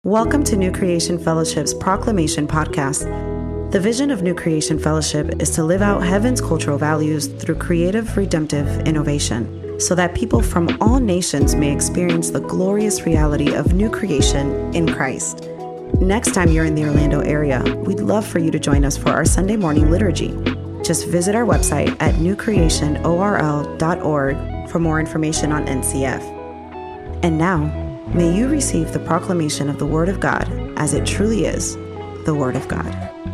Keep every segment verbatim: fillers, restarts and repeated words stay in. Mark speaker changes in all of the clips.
Speaker 1: Welcome to New Creation Fellowship's Proclamation Podcast. The vision of New Creation Fellowship is to live out heaven's cultural values through creative, redemptive innovation, so that people from all nations may experience the glorious reality of new creation in Christ. Next time you're in the Orlando area, we'd love for you to join us for our Sunday morning liturgy. Just visit our website at new creation orl dot org for more information on N C F. And now, may you receive the proclamation of the Word of God as it truly is, the Word of God.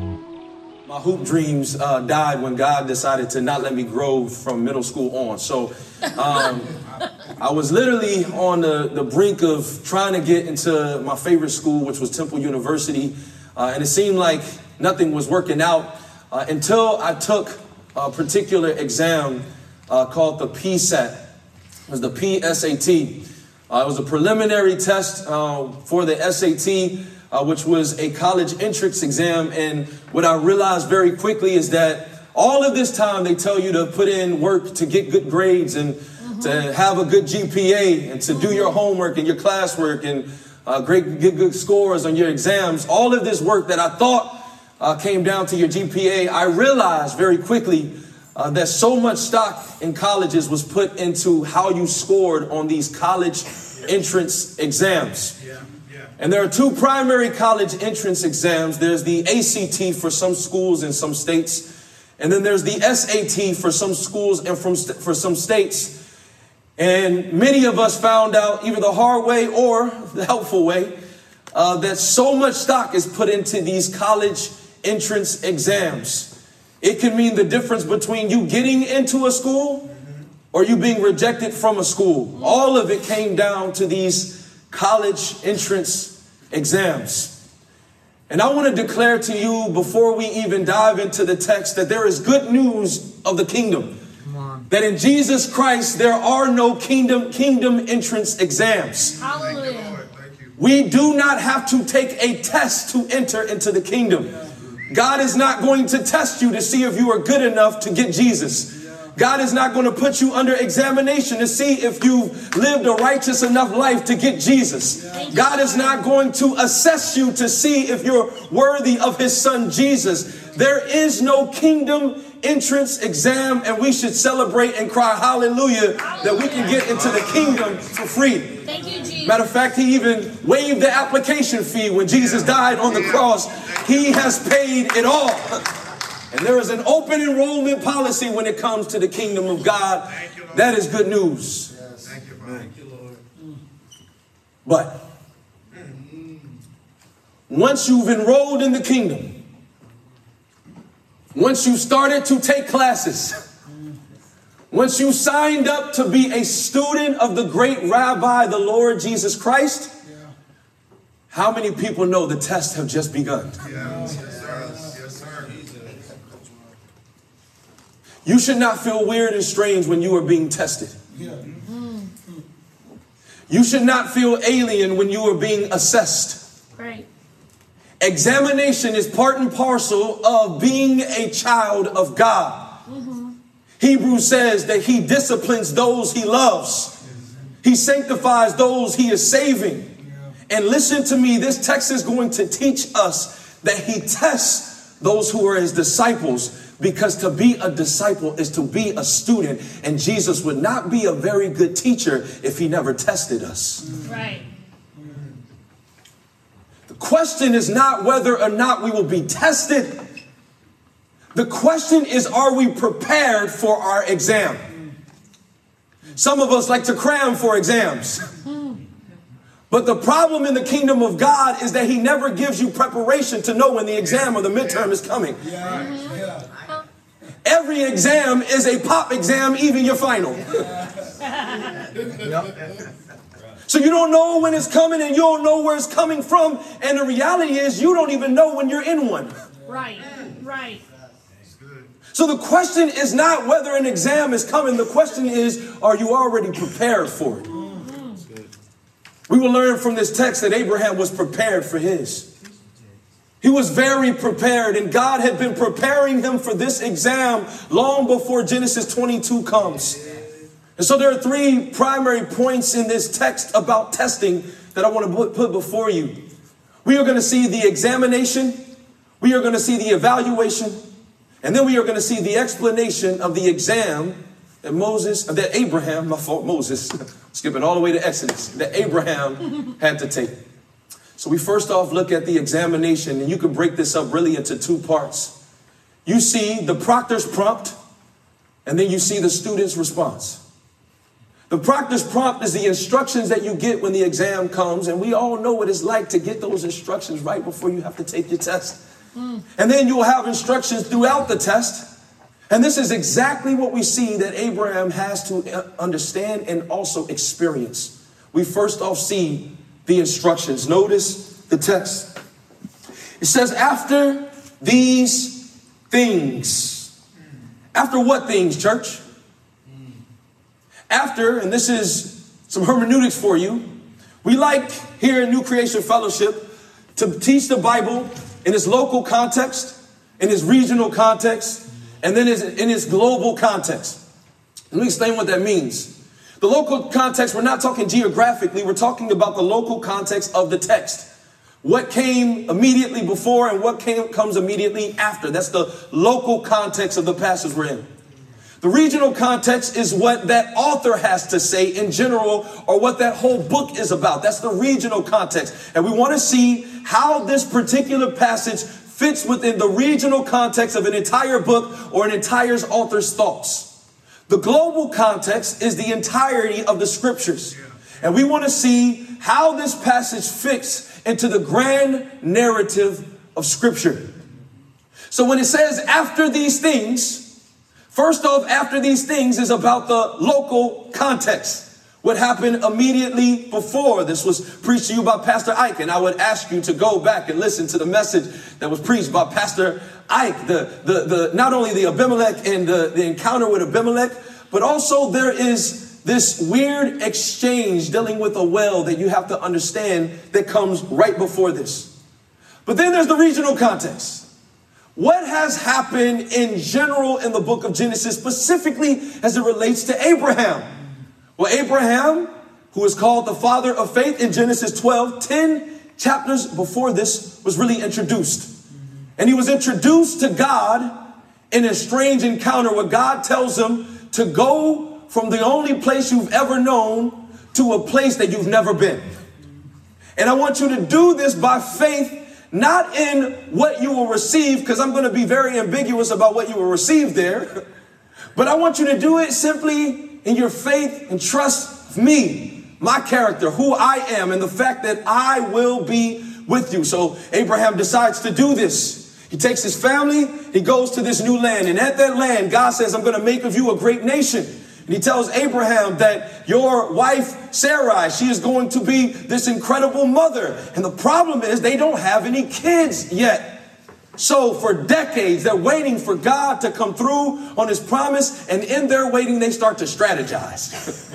Speaker 2: My hoop dreams uh, died when God decided to not let me grow from middle school on. So um, I was literally on the, the brink of trying to get into my favorite school, which was Temple University. Uh, and it seemed like nothing was working out uh, until I took a particular exam uh, called the P SAT. It was the P S A T. Uh, it was a preliminary test uh, for the S A T, uh, which was a college entrance exam. And what I realized very quickly is that all of this time they tell you to put in work to get good grades and mm-hmm. to have a good G P A and to do your homework and your classwork and uh, great get good scores on your exams. All of this work that I thought uh, came down to your G P A, I realized very quickly Uh, that so much stock in colleges was put into how you scored on these college entrance exams. Yeah, yeah. And there are two primary college entrance exams. There's the A C T for some schools in some states, and then there's the S A T for some schools and from st- for some states. And many of us found out either the hard way or the helpful way uh, that so much stock is put into these college entrance exams. It can mean the difference between you getting into a school or you being rejected from a school. All of it came down to these college entrance exams. And I want to declare to you before we even dive into the text that there is good news of the kingdom. That in Jesus Christ, there are no kingdom kingdom entrance exams.
Speaker 3: Hallelujah.
Speaker 2: We do not have to take a test to enter into the kingdom. God is not going to test you to see if you are good enough to get Jesus. God is not going to put you under examination to see if you've lived a righteous enough life to get Jesus. God is not going to assess you to see if you're worthy of his son, Jesus. There is no kingdom entrance exam, and we should celebrate and cry hallelujah, hallelujah that we can get into the kingdom for free.
Speaker 3: Thank you, Jesus.
Speaker 2: Matter of fact, he even waived the application fee when Jesus died on the cross. He has paid it all. And there is an open enrollment policy when it comes to the kingdom of God. That is good news.
Speaker 4: Thank you, Thank you, Lord.
Speaker 2: But once you've enrolled in the kingdom, once you started to take classes, once you signed up to be a student of the great Rabbi, the Lord Jesus Christ, how many people know the tests have just begun?
Speaker 4: Yes, sir. Yes, sir.
Speaker 2: You should not feel weird and strange when you are being tested. You should not feel alien when you are being assessed.
Speaker 3: Right.
Speaker 2: Examination is part and parcel of being a child of God. Mm-hmm. Hebrews says that he disciplines those he loves. He sanctifies those he is saving. And listen to me, this text is going to teach us that he tests those who are his disciples, because to be a disciple is to be a student. And Jesus would not be a very good teacher if he never tested us.
Speaker 3: Right.
Speaker 2: The question is not whether or not we will be tested. The question is, are we prepared for our exam? Some of us like to cram for exams. But the problem in the kingdom of God is that he never gives you preparation to know when the exam or the midterm is coming. Every exam is a pop exam, even your final. So you don't know when it's coming and you don't know where it's coming from. And the reality is you don't even know when you're in one.
Speaker 3: Right, right.
Speaker 2: So the question is not whether an exam is coming. The question is, are you already prepared for it? We will learn from this text that Abraham was prepared for his. He was very prepared, and God had been preparing him for this exam long before Genesis twenty-two comes. And so there are three primary points in this text about testing that I want to put before you. We are going to see the examination. We are going to see the evaluation. And then we are going to see the explanation of the exam that Moses, that Abraham, my fault, Moses, skipping all the way to Exodus, that Abraham had to take. So we first off look at the examination, and you can break this up really into two parts. You see the proctor's prompt, and then you see the student's response. The proctor's prompt is the instructions that you get when the exam comes, and we all know what it's like to get those instructions right before you have to take your test. Mm. And then you will have instructions throughout the test. And this is exactly what we see that Abraham has to understand and also experience. We first off see the instructions. Notice the text. It says, after these things. After what things, church? After, and this is some hermeneutics for you, we like here in New Creation Fellowship to teach the Bible in its local context, in its regional context, and then in its global context. Let me explain what that means. The local context, we're not talking geographically, we're talking about the local context of the text. What came immediately before and what came, comes immediately after. That's the local context of the passage we're in. The regional context is what that author has to say in general, or what that whole book is about. That's the regional context. And we want to see how this particular passage fits within the regional context of an entire book or an entire author's thoughts. The global context is the entirety of the scriptures. And we want to see how this passage fits into the grand narrative of scripture. So when it says after these things, first off, after these things is about the local context. What happened immediately before. This was preached to you by Pastor Ike, and I would ask you to go back and listen to the message that was preached by Pastor Ike. The, the, the, not only the Abimelech and the, the encounter with Abimelech, but also there is this weird exchange dealing with a well that you have to understand that comes right before this. But then there's the regional context. What has happened in general in the book of Genesis, specifically as it relates to Abraham? Well, Abraham, who is called the father of faith in Genesis twelve, ten chapters before this, was really introduced. And he was introduced to God in a strange encounter where God tells him to go from the only place you've ever known to a place that you've never been. And I want you to do this by faith, not in what you will receive, because I'm going to be very ambiguous about what you will receive there. But I want you to do it simply in your faith and trust of me, my character, who I am, and the fact that I will be with you. So Abraham decides to do this. He takes his family, he goes to this new land. And at that land, God says, I'm going to make of you a great nation. And he tells Abraham that your wife, Sarai, she is going to be this incredible mother. And the problem is they don't have any kids yet. So for decades, they're waiting for God to come through on his promise. And in their waiting, they start to strategize.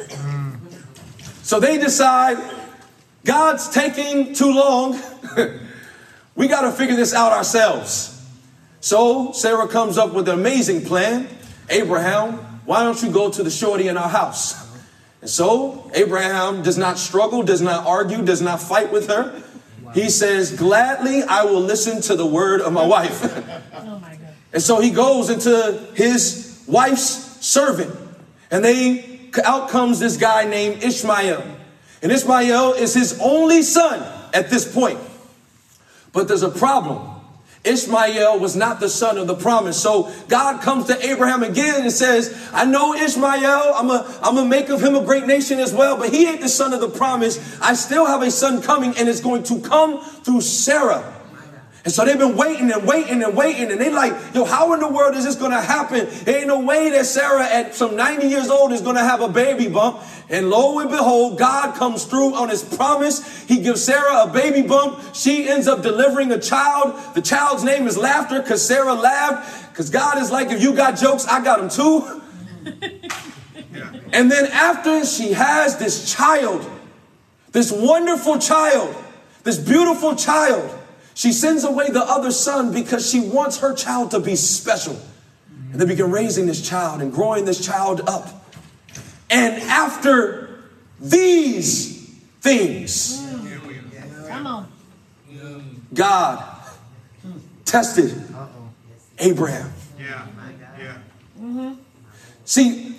Speaker 2: So they decide, God's taking too long. We got to figure this out ourselves. So Sarah comes up with an amazing plan. Abraham, why don't you go to the shorty in our house? And so Abraham does not struggle, does not argue, does not fight with her. He says, gladly, I will listen to the word of my wife. Oh my God. And so he goes into his wife's servant. And they out comes this guy named Ishmael. And Ishmael is his only son at this point. But there's a problem. Ishmael was not the son of the promise. So God comes to Abraham again and says, I know Ishmael, I'm a, I'm going to make of him a great nation as well, but he ain't the son of the promise. I still have a son coming, and it's going to come through Sarah. And so they've been waiting and waiting and waiting. And they like, yo, how in the world is this going to happen? There ain't no way that Sarah at some ninety years old is going to have a baby bump. And lo and behold, God comes through on his promise. He gives Sarah a baby bump. She ends up delivering a child. The child's name is Laughter because Sarah laughed. Because God is like, if you got jokes, I got them too. And then after she has this child, this wonderful child, this beautiful child, she sends away the other son because she wants her child to be special. And they begin raising this child and growing this child up. And after these things,
Speaker 3: Come on.
Speaker 2: God tested Abraham.
Speaker 4: Yeah. Yeah.
Speaker 3: Mm-hmm.
Speaker 2: See,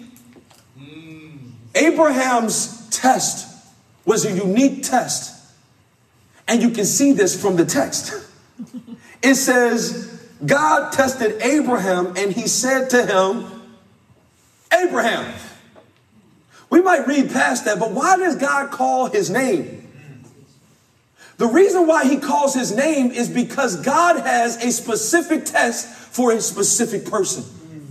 Speaker 2: Abraham's test was a unique test. And you can see this from the text. It says, God tested Abraham and he said to him, Abraham. We might read past that, but why does God call his name? The reason why he calls his name is because God has a specific test for a specific person.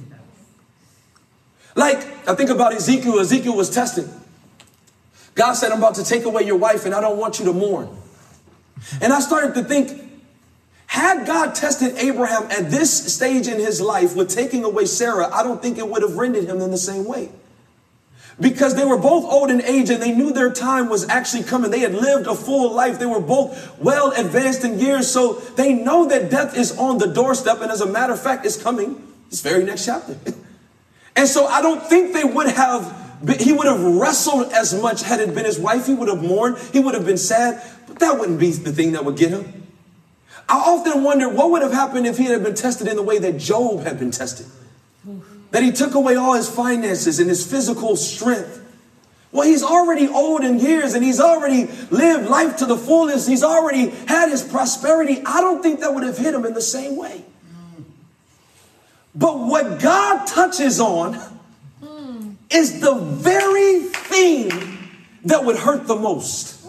Speaker 2: Like, I think about Ezekiel. Ezekiel was tested. God said, I'm about to take away your wife and I don't want you to mourn. And I started to think, had God tested Abraham at this stage in his life with taking away Sarah, I don't think it would have rendered him in the same way. Because they were both old in age and they knew their time was actually coming. They had lived a full life. They were both well advanced in years. So they know that death is on the doorstep. And as a matter of fact, it's coming this very next chapter. And so I don't think they would have, been, he would have wrestled as much had it been his wife. He would have mourned. He would have been sad. But that wouldn't be the thing that would get him. I often wonder what would have happened if he had been tested in the way that Job had been tested. That he took away all his finances and his physical strength. Well, he's already old in years and he's already lived life to the fullest. He's already had his prosperity. I don't think that would have hit him in the same way. But what God touches on is the very thing that would hurt the most.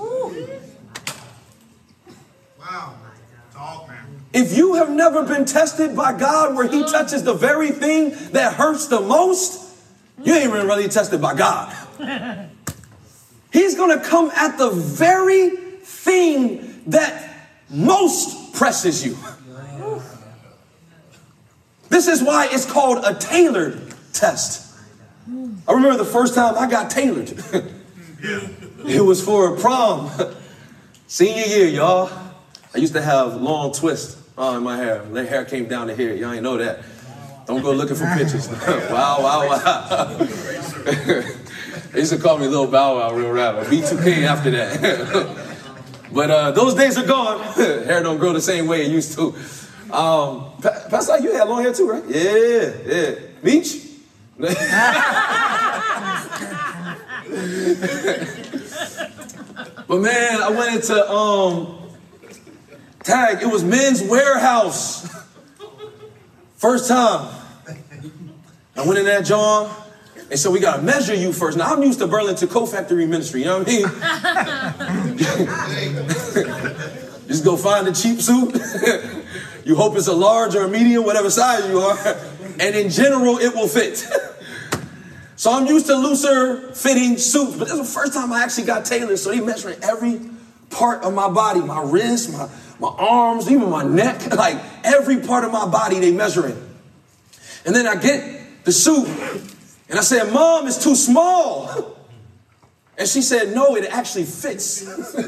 Speaker 4: Wow. Talk, man.
Speaker 2: If you have never been tested by God where he touches the very thing that hurts the most, you ain't even really tested by God. He's going to come at the very thing that most presses you. This is why it's called a tailored test. I remember the first time I got tailored. It was for a prom. Senior year, y'all. I used to have long twists uh, in my hair. The hair came down to here. Y'all ain't know that. Don't go looking for pictures. Wow, wow, wow. They used to call me Little Bow Wow, real rapper. B two K after that. But uh, those days are gone. Hair don't grow the same way it used to. Um, Pastor, you had long hair too, right? Yeah, yeah. Meech? But man, I went into um, Tag. It was Men's Warehouse. First time. I went in that John. And so we got to measure you first. Now, I'm used to Burlington Coat Factory Ministry. You know what I mean? Just go find a cheap suit. You hope it's a large or a medium, whatever size you are. And in general, it will fit. So I'm used to looser fitting suits. But this was the first time I actually got tailored. So they measuring every part of my body. My wrist, my, my arms, even my neck. Like every part of my body they measuring. And then I get the suit. And I said, Mom, it's too small. And she said, no, it actually fits.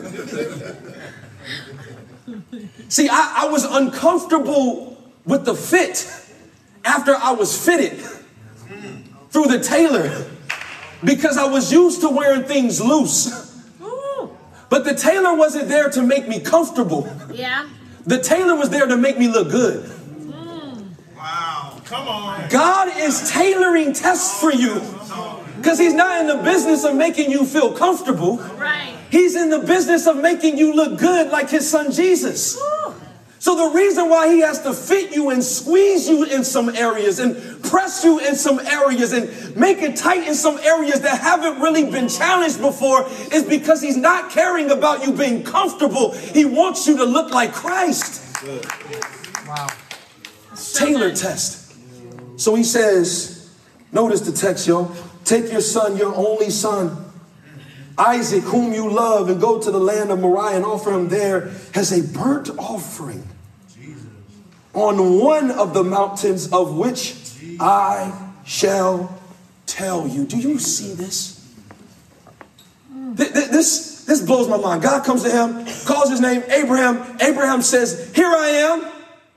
Speaker 2: See, I, I was uncomfortable with the fit after I was fitted through the tailor because I was used to wearing things loose. But the tailor wasn't there to make me comfortable.
Speaker 3: Yeah.
Speaker 2: The tailor was there to make me look good.
Speaker 4: Wow. Come on.
Speaker 2: God is tailoring tests for you because he's not in the business of making you feel comfortable.
Speaker 3: Right.
Speaker 2: He's in the business of making you look good like his son Jesus. Woo. So the reason why he has to fit you and squeeze you in some areas and press you in some areas and make it tight in some areas that haven't really been challenged before is because he's not caring about you being comfortable. He wants you to look like Christ.
Speaker 5: Wow.
Speaker 2: Tailor test. So he says, notice the text, yo. Take your son, your only son, Isaac, whom you love, and go to the land of Moriah and offer him there as a burnt offering on one of the mountains of which I shall tell you. Do you see this? Th- th- this, this blows my mind. God comes to him, calls his name Abraham. Abraham says, here I am.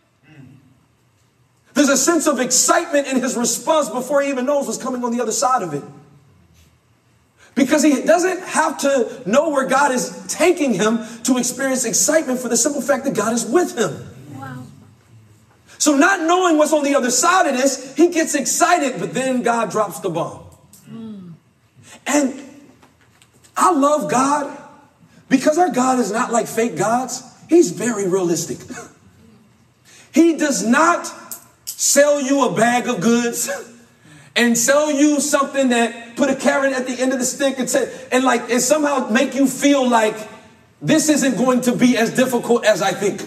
Speaker 2: There's a sense of excitement in his response before he even knows what's coming on the other side of it. Because he doesn't have to know where God is taking him to experience excitement for the simple fact that God is with him.
Speaker 3: Wow.
Speaker 2: So not knowing what's on the other side of this, he gets excited, but then God drops the bomb. Mm. And I love God because our God is not like fake gods. He's very realistic. He does not sell you a bag of goods and sell you something that put a carrot at the end of the stick and say, and like, and somehow make you feel like this isn't going to be as difficult as I think.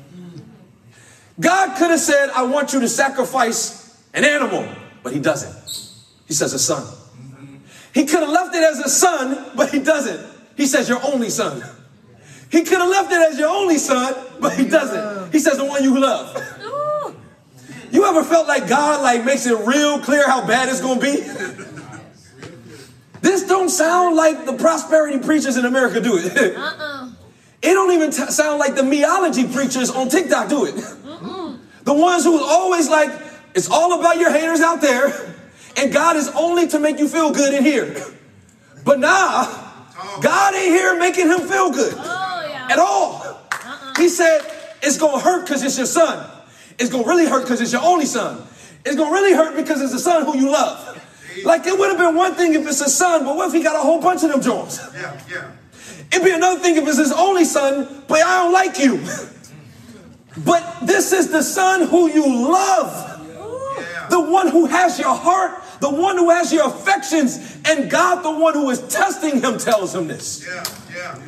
Speaker 2: God could have said, I want you to sacrifice an animal, but he doesn't. He says a son. He could have left it as a son, but he doesn't. He says your only son. He could have left it as your only son, but he doesn't. He says the one you love. You ever felt like God like makes it real clear how bad it's going to be? This don't sound like the prosperity preachers in America do it. Uh-uh. It don't even t- sound like the meology preachers on TikTok do it. Uh-uh. The ones who always like, it's all about your haters out there, and God is only to make you feel good in here. But nah, God ain't here making him feel good oh, yeah. at all. Uh-uh. He said, it's going to hurt because it's your son. It's going to really hurt because it's your only son. It's going to really hurt because it's a son who you love. Like, it would have been one thing if it's a son, but what if he got a whole bunch of them Jones?
Speaker 4: Yeah, yeah.
Speaker 2: It'd be another thing if it's his only son, but I don't like you. But this is the son who you love. Yeah. The one who has your heart, the one who has your affections, and God, the one who is testing him, tells him this.
Speaker 4: Yeah, yeah.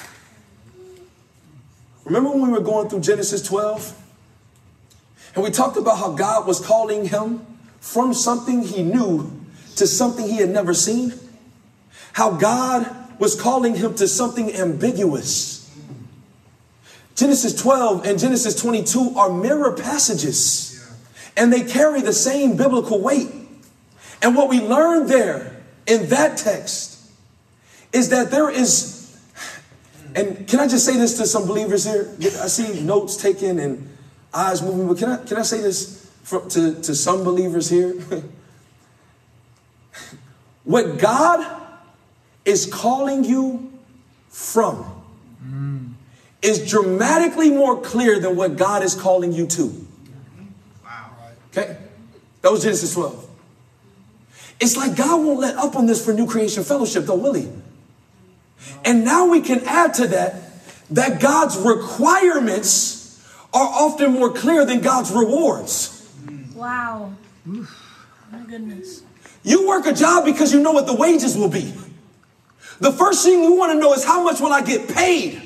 Speaker 2: Remember when we were going through Genesis twelve? And we talked about how God was calling him from something he knew to something he had never seen. How God was calling him to something ambiguous. Genesis twelve and Genesis twenty-two are mirror passages, and they carry the same biblical weight. And what we learn there in that text is that there is, and can I just say this to some believers here? I see notes taken and eyes moving, but can I, can I say this for, to, to some believers here? What God is calling you from mm. is dramatically more clear than what God is calling you to.
Speaker 4: Wow.
Speaker 2: Okay? That was Genesis twelve. It's like God won't let up on this for New Creation Fellowship, though, will he? And now we can add to that, that God's requirements are often more clear than God's rewards.
Speaker 3: Wow. My goodness.
Speaker 2: You work a job because you know what the wages will be. The first thing you want to know is how much will I get paid?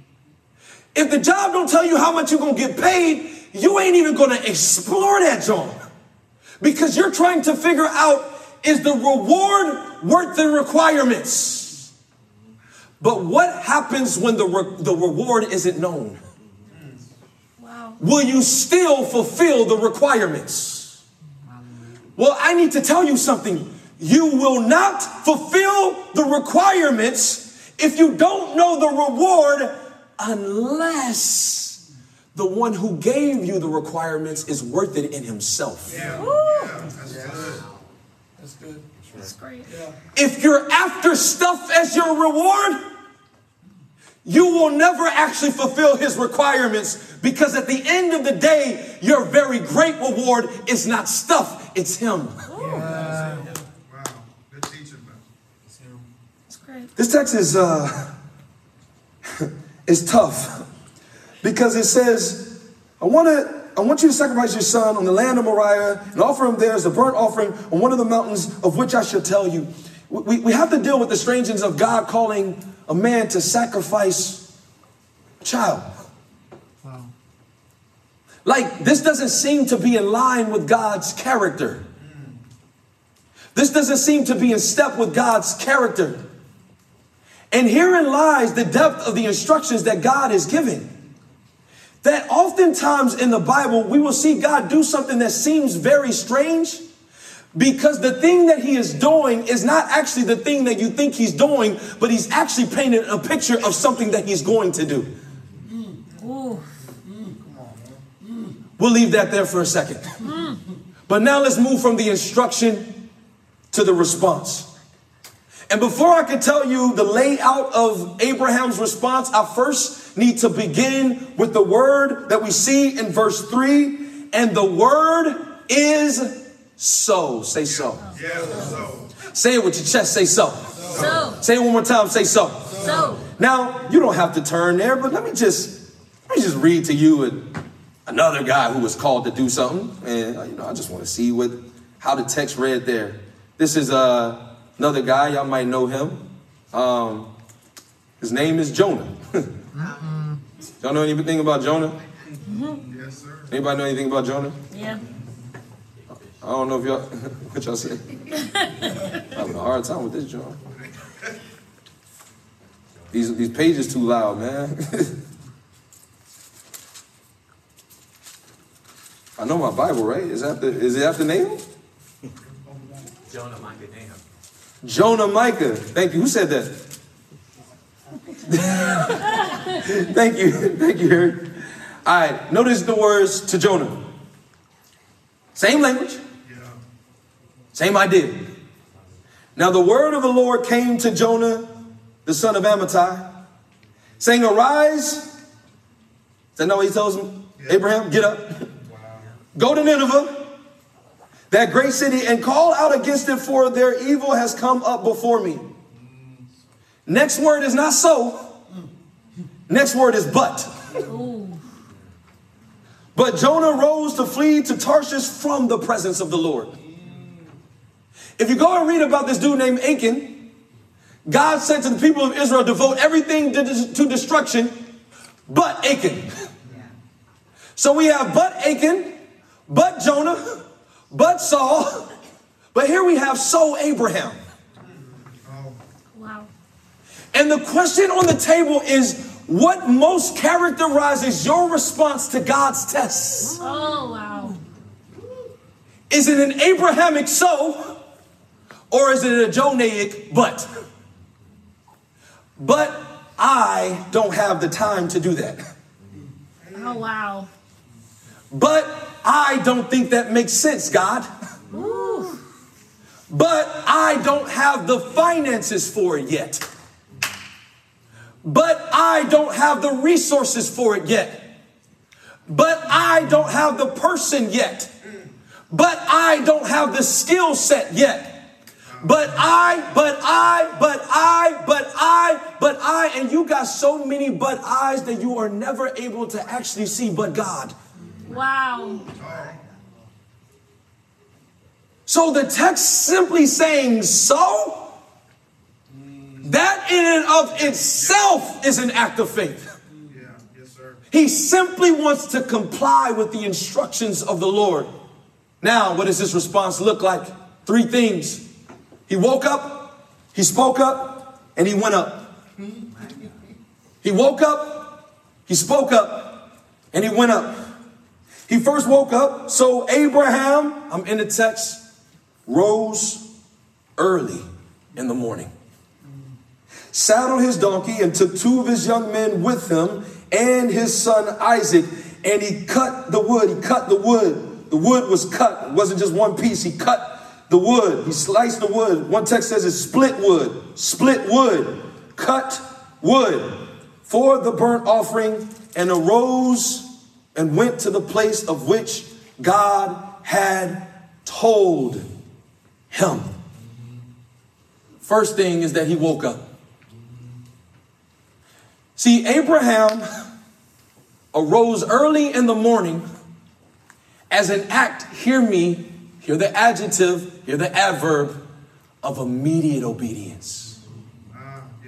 Speaker 2: If the job don't tell you how much you're going to get paid, you ain't even going to explore that job. Because you're trying to figure out, is the reward worth the requirements? But what happens when the, re- the reward isn't known? Will you still fulfill the requirements? Well, I need to tell you something. You will not fulfill the requirements if you don't know the reward, unless the one who gave you the requirements is worth it in himself.
Speaker 4: Yeah, yeah, that's good.
Speaker 2: That's good.
Speaker 3: That's great.
Speaker 2: Yeah. If you're after stuff as your reward, you will never actually fulfill his requirements, because at the end of the day, your very great reward is not stuff, it's him.
Speaker 4: Yeah. Wow, good teaching, man.
Speaker 3: That's great.
Speaker 2: This text is uh, is tough because it says, I want to I want you to sacrifice your son on the land of Moriah and offer him there as a burnt offering on one of the mountains of which I shall tell you. We, we have to deal with the strangeness of God calling a man to sacrifice a child. Wow. Like, this doesn't seem to be in line with God's character. This doesn't seem to be in step with God's character. And herein lies the depth of the instructions that God is giving. That oftentimes in the Bible, we will see God do something that seems very strange, because the thing that he is doing is not actually the thing that you think he's doing, but he's actually painting a picture of something that he's going to do.
Speaker 3: Ooh.
Speaker 2: We'll leave that there for a second. But now let's move from the instruction to the response. And before I can tell you the layout of Abraham's response, I first need to begin with the word that we see in verse three. And the word is so. Say so.
Speaker 4: Yes, so.
Speaker 2: Say it with your chest. Say so.
Speaker 3: So.
Speaker 2: Say it one more time. Say so.
Speaker 3: So.
Speaker 2: Now, you don't have to turn there, but let me just let me just read to you a, another guy who was called to do something. And, uh, you know, I just want to see what how the text read there. This is uh, another guy. Y'all might know him. Um, his name is Jonah. Y'all know anything about Jonah?
Speaker 3: Mm-hmm.
Speaker 4: Yes, sir.
Speaker 2: Anybody know anything about Jonah?
Speaker 3: Yeah.
Speaker 2: I don't know if y'all, what y'all say. I'm having a hard time with this, John. These, these pages too loud, man. I know my Bible, right? Is that the, is it after Nahum?
Speaker 5: Jonah, Micah, Nahum.
Speaker 2: Jonah, Micah. Thank you. Who said that? Thank you. Thank you, Harry. All right. Notice the words to Jonah. Same language.
Speaker 4: Yeah.
Speaker 2: Same idea. Now the word of the Lord came to Jonah, the son of Amittai, saying, arise. Is that not what he tells him? Yeah. Abraham, get up.
Speaker 4: Wow.
Speaker 2: Go to Nineveh, that great city, and call out against it, for their evil has come up before me. Next word is not so. Next word is but.
Speaker 3: Ooh.
Speaker 2: But Jonah rose to flee to Tarshish from the presence of the Lord. If you go and read about this dude named Achan, God said to the people of Israel, devote everything to, to destruction but Achan. So we have but Achan, but Jonah, but Saul, but here we have so Abraham.
Speaker 3: Wow.
Speaker 2: And the question on the table is, what most characterizes your response to God's tests?
Speaker 3: Oh, wow.
Speaker 2: Is it an Abrahamic so, or is it a Jonaic but? But I don't have the time to do that.
Speaker 3: Oh, wow.
Speaker 2: But I don't think that makes sense, God.
Speaker 3: Ooh.
Speaker 2: But I don't have the finances for it yet. But I don't have the resources for it yet. But I don't have the person yet. But I don't have the skill set yet. But I, but I, but I, but I, but I, and you got so many but I's that you are never able to actually see but God.
Speaker 3: Wow.
Speaker 2: So the text simply saying so, that in and of itself is an act of faith.
Speaker 4: Yeah. Yes, sir.
Speaker 2: He simply wants to comply with the instructions of the Lord. Now, what does his response look like? Three things. He woke up, he spoke up, and he went up. He woke up, he spoke up, and he went up. He first woke up. So Abraham, I'm in the text, rose early in the morning, saddled his donkey, and took two of his young men with him and his son Isaac. And he cut the wood. He cut the wood. The wood was cut. It wasn't just one piece. He cut the wood. He sliced the wood. One text says it's split wood. Split wood. Cut wood for the burnt offering, and arose and went to the place of which God had told him. First thing is that he woke up. See, Abraham arose early in the morning as an act, hear me, hear the adjective, hear the adverb, of immediate obedience.
Speaker 4: Uh, yeah.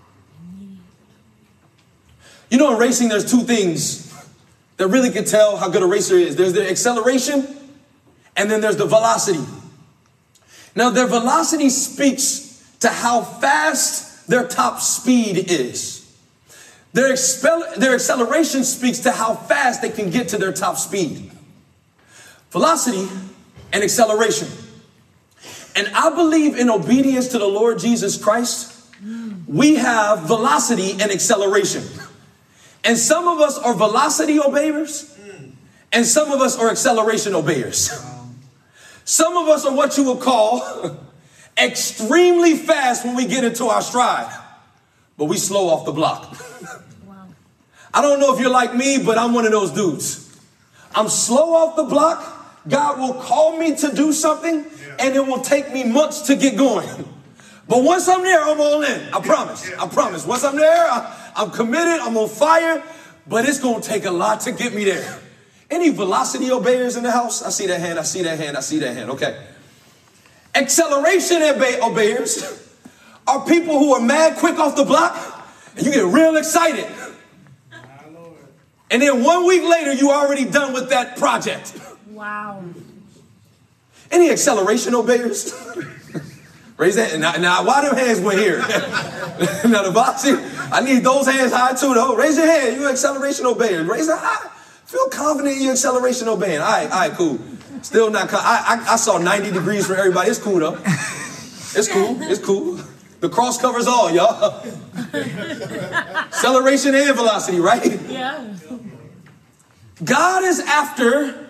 Speaker 2: You know, in racing, there's two things that really can tell how good a racer is. There's the acceleration, and then there's the velocity. Now, their velocity speaks to how fast their top speed is. Their, expel- their acceleration speaks to how fast they can get to their top speed. Velocity and acceleration. And I believe in obedience to the Lord Jesus Christ, we have velocity and acceleration. And some of us are velocity obeyers, and some of us are acceleration obeyers. Some of us are what you would call extremely fast when we get into our stride, but we slow off the block.
Speaker 3: Wow.
Speaker 2: I don't know if you're like me, but I'm one of those dudes. I'm slow off the block. God will call me to do something, and it will take me months to get going. But once I'm there, I'm all in. I promise. I promise. Once I'm there, I, I'm committed. I'm on fire. But it's going to take a lot to get me there. Any velocity obeyers in the house? I see that hand. I see that hand. I see that hand. Okay. Acceleration obey- obeyers are people who are mad quick off the block, and you get real excited. And then one week later, you already done with that project.
Speaker 3: Wow.
Speaker 2: Any acceleration obeyers? Raise that. Now, now, why them hands went here? Now, the boxing, I need those hands high too, though. Raise your hand. You acceleration obeyers. Raise it high. Feel confident in your acceleration obeying. All right, all right, cool. Still not, con- I, I, I saw ninety degrees for everybody. It's cool, though. It's cool. It's cool. The cross covers all, y'all. Acceleration and velocity, right?
Speaker 3: Yeah.
Speaker 2: God is after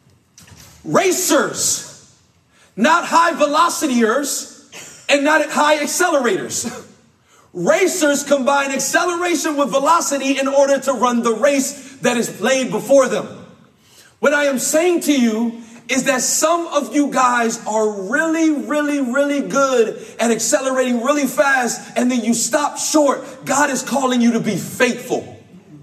Speaker 2: racers, not high velocityers and not high accelerators. Racers combine acceleration with velocity in order to run the race that is laid before them. What I am saying to you is that some of you guys are really, really, really good at accelerating really fast, and then you stop short. God is calling you to be faithful.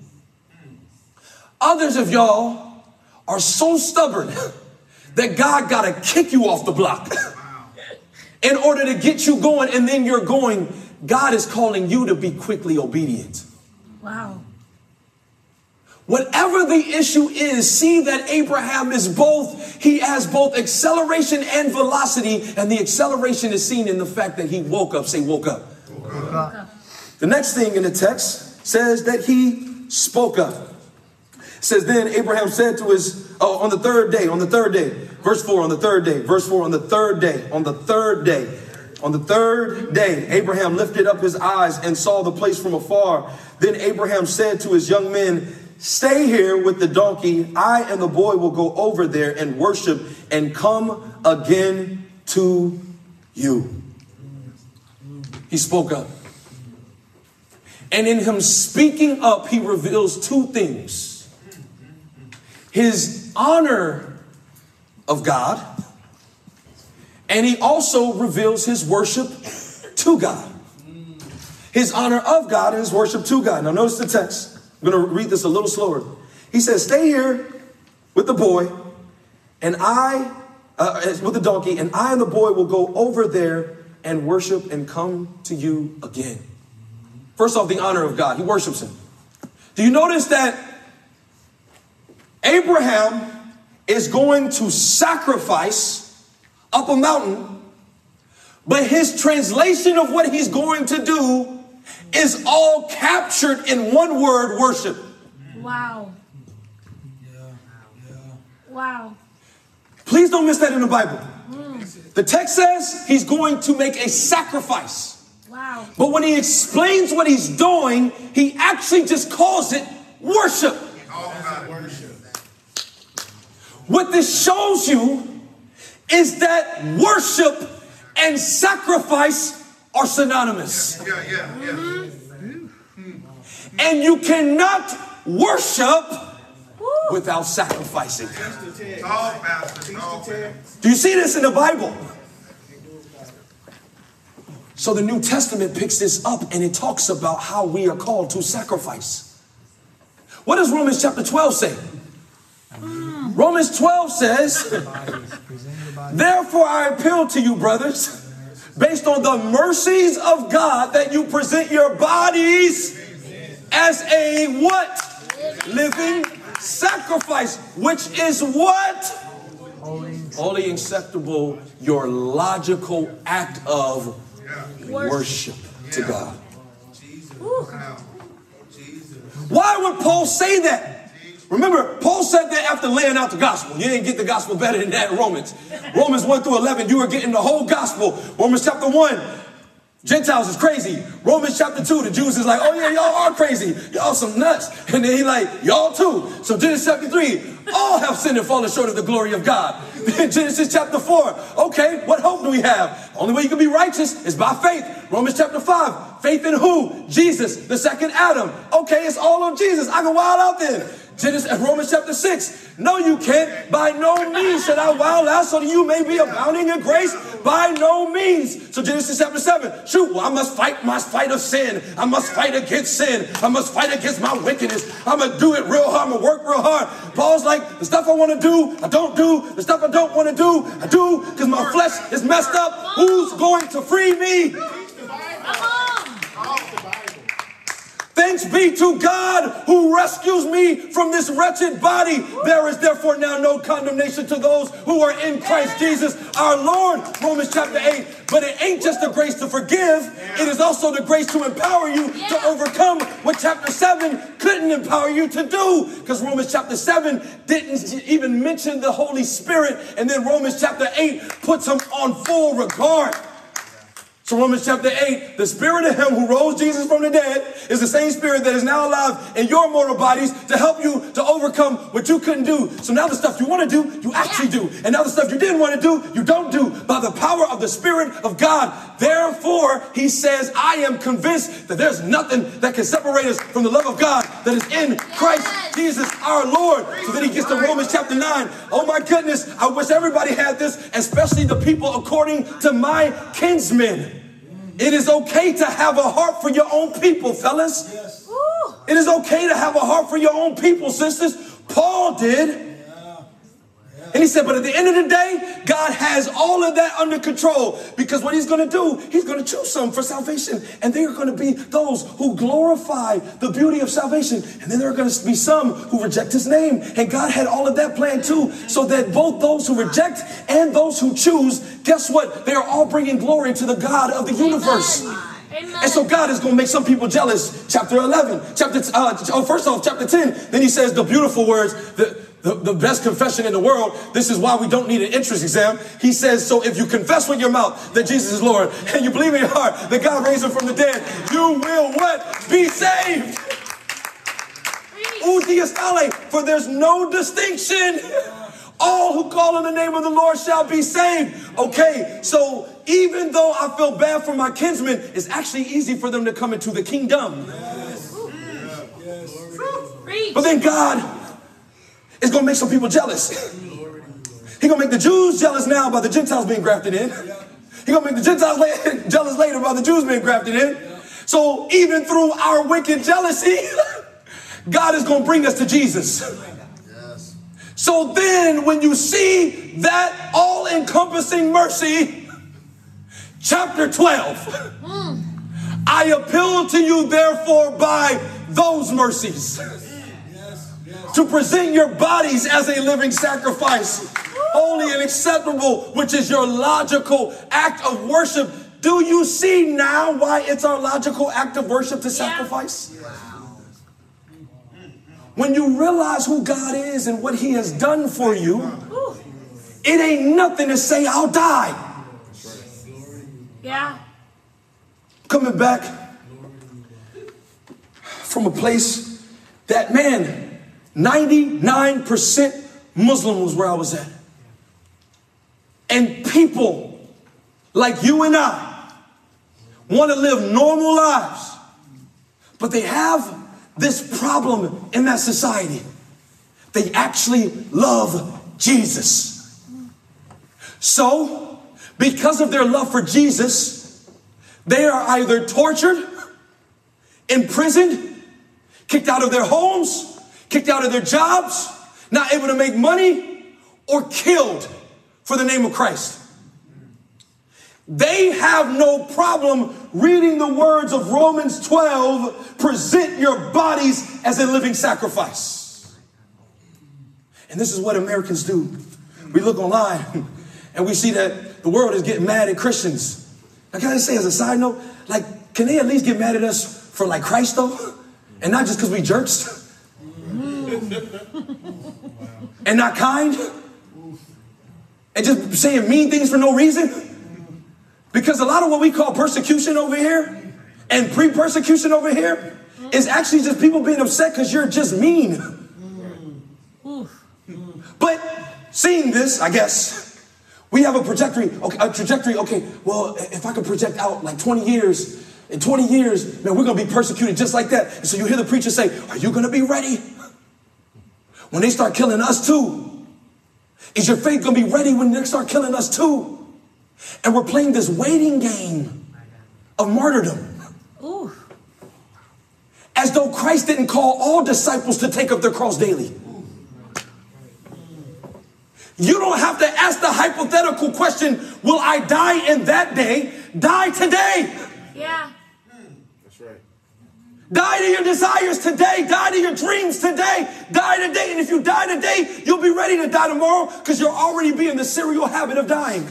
Speaker 2: Others of y'all are so stubborn that God got to kick you off the block in order to get you going, and then you're going. God is calling you to be quickly obedient.
Speaker 3: Wow.
Speaker 2: Whatever the issue is, see that Abraham is both. He has both acceleration and velocity, and the acceleration is seen in the fact that he woke up. Say, woke up.
Speaker 3: Woke up.
Speaker 2: The next thing in the text says that he spoke up. It says, then Abraham said to his, oh, on the third day, on the third day, verse four, on the third day, verse four, on the third day, on the third day, on the third day, Abraham lifted up his eyes and saw the place from afar. Then Abraham said to his young men, stay here with the donkey. I and the boy will go over there and worship and come again to you. He spoke up. And in him speaking up, he reveals two things. His honor of God, and he also reveals his worship to God. His honor of God and his worship to God. Now notice the text. I'm going to read this a little slower. He says, stay here with the boy, and I, uh, with the donkey, and I and the boy will go over there and worship and come to you again. First off, the honor of God. He worships him. Do you notice that Abraham is going to sacrifice up a mountain, but his translation of what he's going to do is all captured in one word: worship.
Speaker 3: Wow. Wow.
Speaker 2: Please don't miss that in the Bible. Mm. The text says he's going to make a sacrifice.
Speaker 3: Wow.
Speaker 2: But when he explains what he's doing, he actually just calls it worship. What this shows you is that worship and sacrifice are synonymous.
Speaker 4: Yeah, yeah, yeah.
Speaker 3: Mm-hmm.
Speaker 2: And you cannot worship without sacrificing.
Speaker 4: Talk, Pastor. Talk, man.
Speaker 2: Do you see this in the Bible? So the New Testament picks this up and it talks about how we are called to sacrifice. What does Romans chapter twelve say? Romans twelve says, therefore I appeal to you, brothers, based on the mercies of God, that you present your bodies as a what? Living sacrifice, which is what? Holy, acceptable, your logical act of worship to God. Why would Paul say that? Remember, Paul said that after laying out the gospel. You didn't get the gospel better than that in Romans. Romans one through eleven, you were getting the whole gospel. Romans chapter one, Gentiles is crazy. Romans chapter two, the Jews is like, oh yeah, y'all are crazy. Y'all some nuts. And then he like, y'all too. So Genesis chapter three, all have sinned and fallen short of the glory of God. Then Genesis chapter four, okay, what hope do we have? Only way you can be righteous is by faith. Romans chapter five, faith in who? Jesus, the second Adam. Okay, it's all on Jesus. I can wild out then. Genesis, Romans chapter six, no you can't. By no means should I wild out so that you may be abounding in grace. By no means. So Genesis chapter seven, shoot, well, I must fight my fight of sin. I must fight against sin. I must fight against my wickedness. I'm going to do it real hard. I'm going to work real hard. Paul's like, the stuff I want to do, I don't do. The stuff I don't want to do, I do because my flesh is messed up. Who's going to free me? Thanks be to God who rescues me from this wretched body. There is therefore now no condemnation to those who are in Christ Jesus our Lord. Romans chapter eight. But it ain't just the grace to forgive. It is also the grace to empower you to overcome what chapter seven couldn't empower you to do. Because Romans chapter seven didn't even mention the Holy Spirit. And then Romans chapter eight puts him on full regard. So Romans chapter eight, the spirit of him who rose Jesus from the dead is the same spirit that is now alive in your mortal bodies to help you to overcome what you couldn't do. So now the stuff you want to do, you actually do. And now the stuff you didn't want to do, you don't do by the power of the Spirit of God. Therefore, he says, I am convinced that there's nothing that can separate us from the love of God that is in Christ Jesus our Lord. So then he gets to Romans chapter nine. Oh my goodness, I wish everybody had this, especially the people according to my kinsmen. It is okay to have a heart for your own people, fellas. Yes. It is okay to have a heart for your own people, sisters. Paul did. And he said, but at the end of the day, God has all of that under control, because what he's going to do, he's going to choose some for salvation. And they are going to be those who glorify the beauty of salvation. And then there are going to be some who reject his name. And God had all of that planned too, so that both those who reject and those who choose, guess what? They are all bringing glory to the God of the universe. Amen. Amen. And so God is going to make some people jealous. Chapter eleven, chapter, uh, oh, first off, chapter ten, then he says the beautiful words, the The, the best confession in the world. This is why we don't need an entrance exam. He says, so if you confess with your mouth that Jesus is Lord and you believe in your heart that God raised him from the dead, you will what? Be saved. Udiastale, for there's no distinction. All who call on the name of the Lord shall be saved. Okay, so even though I feel bad for my kinsmen, it's actually easy for them to come into the kingdom. Yes. Yes. But then God is going to make some people jealous. He's going to make the Jews jealous now by the Gentiles being grafted in. He's going to make the Gentiles la- jealous later by the Jews being grafted in. So even through our wicked jealousy, God is going to bring us to Jesus. So then when you see that all-encompassing mercy, chapter twelve, I appeal to you therefore by those mercies, to present your bodies as a living sacrifice, holy and acceptable, which is your logical act of worship. Do you see now why it's our logical act of worship to sacrifice? Yeah. When you realize who God is and what he has done for you, it ain't nothing to say, I'll die.
Speaker 3: Yeah.
Speaker 2: Coming back from a place that, man, ninety-nine percent Muslim was where I was at. And people like you and I want to live normal lives, but they have this problem in that society. They actually love Jesus. So, because of their love for Jesus, they are either tortured, imprisoned, kicked out of their homes, kicked out of their jobs, not able to make money, or killed for the name of Christ. They have no problem reading the words of Romans twelve, present your bodies as a living sacrifice. And this is what Americans do. We look online and we see that the world is getting mad at Christians. I gotta say, as a side note, like, can they at least get mad at us for like Christ though? And not just because we jerks? And not kind, and just saying mean things for no reason. Because a lot of what we call persecution over here and pre-persecution over here is actually just people being upset because you're just mean. But seeing this, I guess, we have a trajectory, okay, a trajectory, okay, well, if I could project out like twenty years, in twenty years, man, we're going to be persecuted just like that. And so you hear the preacher say, are you going to be ready? When they start killing us too. Is your faith going to be ready when they start killing us too? And we're playing this waiting game of martyrdom.
Speaker 3: Ooh.
Speaker 2: As though Christ didn't call all disciples to take up their cross daily. You don't have to ask the hypothetical question, will I die in that day? Die today.
Speaker 3: Yeah.
Speaker 4: That's right.
Speaker 2: Die to your desires today. Die to your dreams today. Die today. And if you die today, you'll be ready to die tomorrow because you'll already be in the serial habit of dying.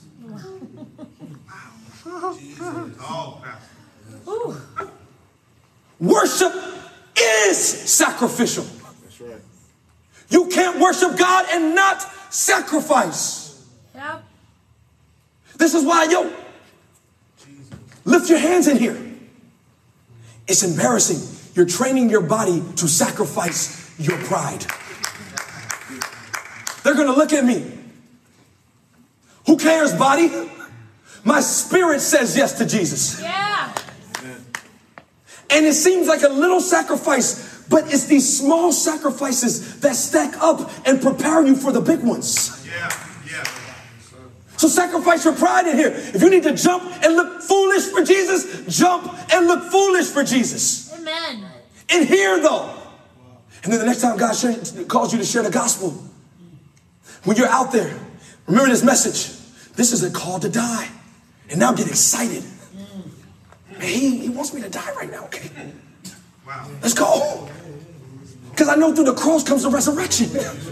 Speaker 4: Oh,
Speaker 3: Ooh.
Speaker 2: Worship is sacrificial.
Speaker 4: that's right.
Speaker 2: You can't worship God and not sacrifice.
Speaker 3: Yep.
Speaker 2: This is why, yo, lift your hands in here. It's embarrassing. You're training your body to sacrifice your pride. They're going to look at me. Who cares, body? My spirit says yes to Jesus.
Speaker 3: Yeah.
Speaker 2: And it seems like a little sacrifice, but it's these small sacrifices that stack up and prepare you for the big ones.
Speaker 4: Yeah, yeah.
Speaker 2: So sacrifice your pride in here. If you need to jump and look foolish for Jesus, jump and look foolish for Jesus.
Speaker 3: Amen.
Speaker 2: In here, though. And then the next time God share, calls you to share the gospel, when you're out there, remember this message. This is a call to die. And now get excited. Man, he, he wants me to die right now, okay?
Speaker 4: Wow.
Speaker 2: Let's go. Because I know through the cross comes the resurrection.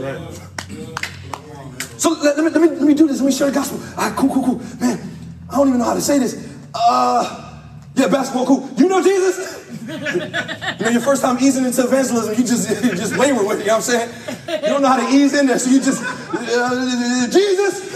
Speaker 2: So let, let, me, let, me, let me do this. Let me share the gospel. All right, cool, cool, cool. Man, I don't even know how to say this. Uh, yeah, basketball, cool. You know Jesus? You know, your first time easing into evangelism, you just, you just waver with it, you know what I'm saying? You don't know how to ease in there, so you just, uh, Jesus?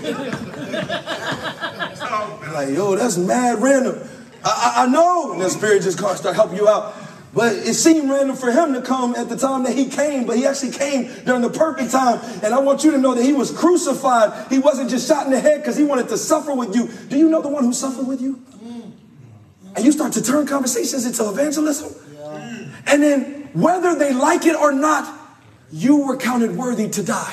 Speaker 2: Like, yo, that's mad random. I, I, I know. And the Spirit just can't start helping you out. But it seemed random for him to come at the time that he came, but he actually came during the perfect time. And I want you to know that he was crucified. He wasn't just shot in the head because he wanted to suffer with you. Do you know the one who suffered with you? And you start to turn conversations into evangelism. And then whether they like it or not, you were counted worthy to die.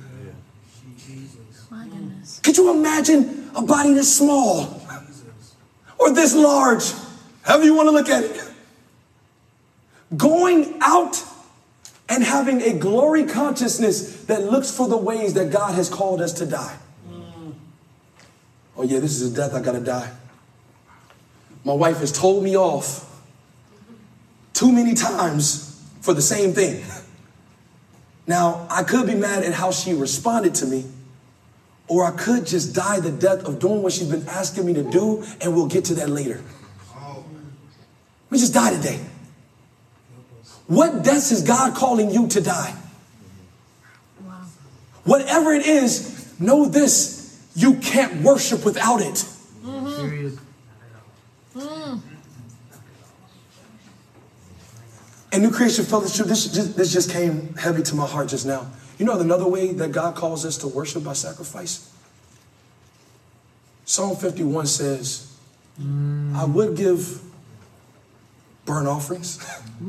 Speaker 3: My goodness.
Speaker 2: Could you imagine a body this small or this large, however you want to look at it, going out and having a glory consciousness that looks for the ways that God has called us to die? Oh yeah, this is a death, I gotta die. My wife has told me off too many times for the same thing. Now, I could be mad at how she responded to me, or I could just die the death of doing what she's been asking me to do, and we'll get to that later. Let me just die today. What deaths is God calling you to die?
Speaker 3: Wow.
Speaker 2: Whatever it is, know this, you can't worship without it.
Speaker 3: Mm-hmm. Mm.
Speaker 2: And New Creation Fellowship, this just, this just came heavy to my heart just now. You know another way that God calls us to worship by sacrifice? Psalm fifty-one says, I would give burnt offerings.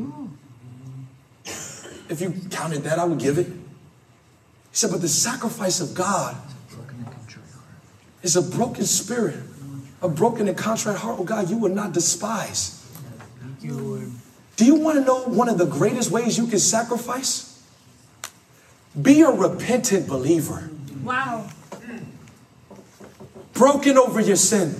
Speaker 2: If you counted that, I would give it. He said, but the sacrifice of God is a broken spirit, a broken and contrite heart. Oh God, you will not despise.
Speaker 6: Thank you, Lord.
Speaker 2: Do you want to know one of the greatest ways you can sacrifice? Be a repentant believer.
Speaker 3: Wow.
Speaker 2: Broken over your sin.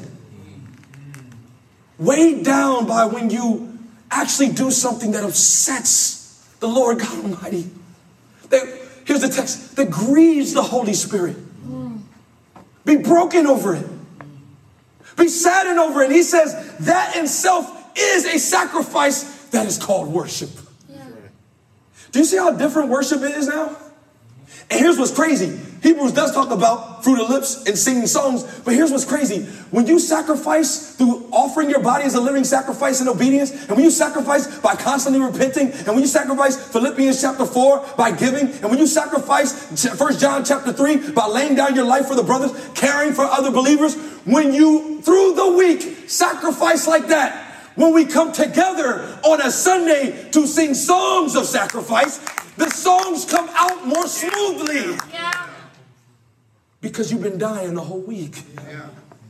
Speaker 2: Weighed down by when you actually do something that upsets the Lord God Almighty. That, here's the text, that grieves the Holy Spirit. Mm. Be broken over it. Be saddened over it. He says that in self is a sacrifice that is called worship.
Speaker 3: Yeah.
Speaker 2: Do you see how different worship is now? And here's what's crazy. Hebrews does talk about fruit of lips and singing songs, but here's what's crazy. When you sacrifice through offering your body as a living sacrifice in obedience, and when you sacrifice by constantly repenting, and when you sacrifice Philippians chapter four by giving, and when you sacrifice First John chapter three by laying down your life for the brothers, caring for other believers, when you through the week sacrifice like that, when we come together on a Sunday to sing songs of sacrifice, the songs come out more smoothly.
Speaker 3: Yeah.
Speaker 2: Because you've been dying the whole week.
Speaker 4: Yeah.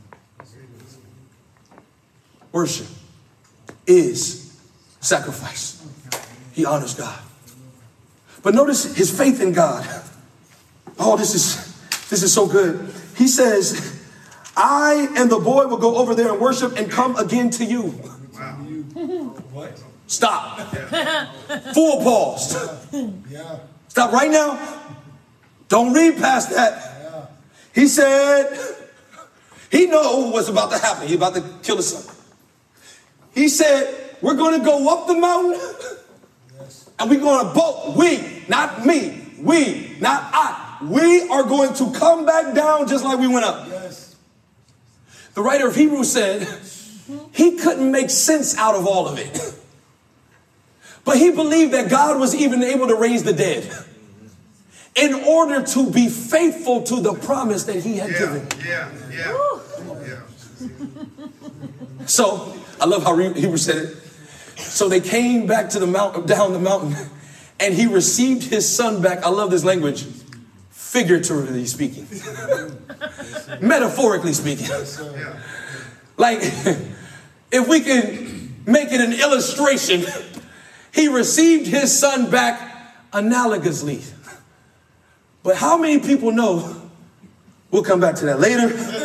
Speaker 2: Worship is sacrifice. He honors God. But notice his faith in God. Oh, this is this is so good. He says, I and the boy will go over there and worship and come again to you.
Speaker 4: Wow.
Speaker 6: What?
Speaker 2: Stop. Full pause.
Speaker 6: Yeah.
Speaker 2: Stop right now. Don't read past that.
Speaker 6: Yeah.
Speaker 2: He said, he know what's about to happen. He's about to kill his son. He said, we're going to go up the mountain.
Speaker 6: Yes.
Speaker 2: And we're going to both, we, not me, we, not I. We are going to come back down just like we went up.
Speaker 6: Yes.
Speaker 2: The writer of Hebrews said he couldn't make sense out of all of it. But he believed that God was even able to raise the dead in order to be faithful to the promise that he had
Speaker 4: Yeah.
Speaker 2: given.
Speaker 4: Yeah. Yeah. Yeah.
Speaker 2: So I love how Hebrews said it. So they came back to the mountain, down the mountain, and he received his son back. I love this language. Figuratively speaking, metaphorically speaking.
Speaker 4: Yeah.
Speaker 2: Like, if we can make it an illustration, he received his son back analogously. But how many people know? We'll come back to that later.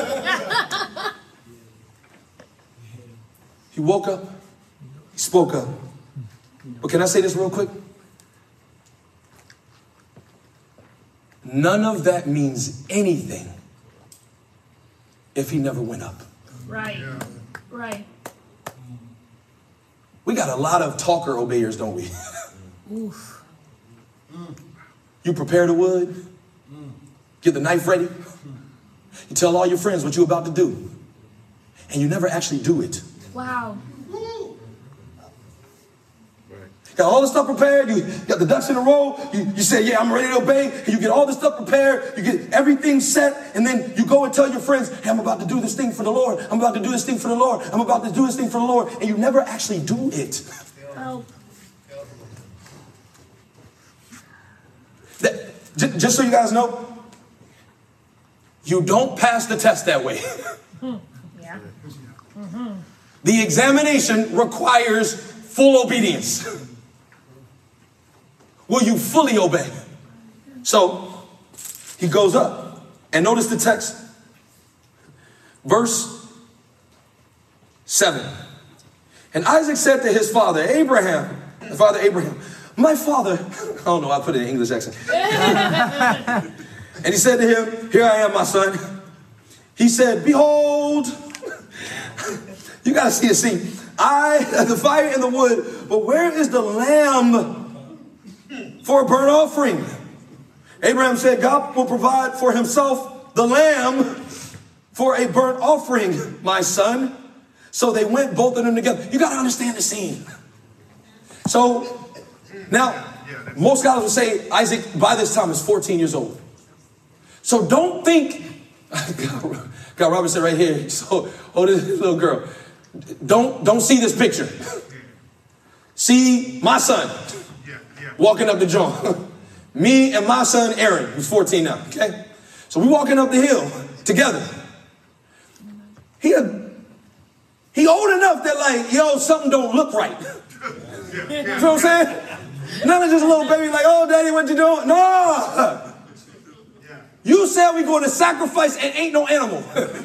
Speaker 2: He woke up. He spoke up. But can I say this real quick? None of that means anything if he never went up.
Speaker 3: Right. Right.
Speaker 2: We got a lot of talker obeyers, don't we?
Speaker 3: Oof.
Speaker 2: You prepare the wood, get the knife ready, you tell all your friends what you're about to do, and you never actually do it.
Speaker 3: Wow.
Speaker 2: Got all the stuff prepared, you got the ducks in a row, you, you say, yeah, I'm ready to obey, and you get all the stuff prepared, you get everything set, and then you go and tell your friends, hey, I'm about to do this thing for the Lord, I'm about to do this thing for the Lord, I'm about to do this thing for the Lord, and you never actually do it.
Speaker 3: Help.
Speaker 2: That, j- just so you guys know, you don't pass the test that way.
Speaker 3: Yeah.
Speaker 2: The examination requires full obedience. Will you fully obey? So he goes up, and notice the text. Verse seven. And Isaac said to his father, Abraham, father Abraham, my father, I don't know, I put it in English accent. And he said to him, here I am, my son. He said, behold, you got to see a scene. I, the fire and the wood, but where is the lamb for a burnt offering? Abraham said, God will provide for himself the lamb for a burnt offering, my son. So they went, both of them together. You got to understand the scene. So now, most scholars will say Isaac by this time is fourteen years old. So don't think, God, God Robert said right here, so, oh, this little girl. Don't, don't see this picture. See my son walking up the joint. Me and my son Aaron, who's fourteen now, okay? So we walking up the hill together. He, he old enough that like, yo, something don't look right. You know what I'm saying? None of just a little baby like, oh, daddy, what you doing? No. You said we going to sacrifice and ain't no animal.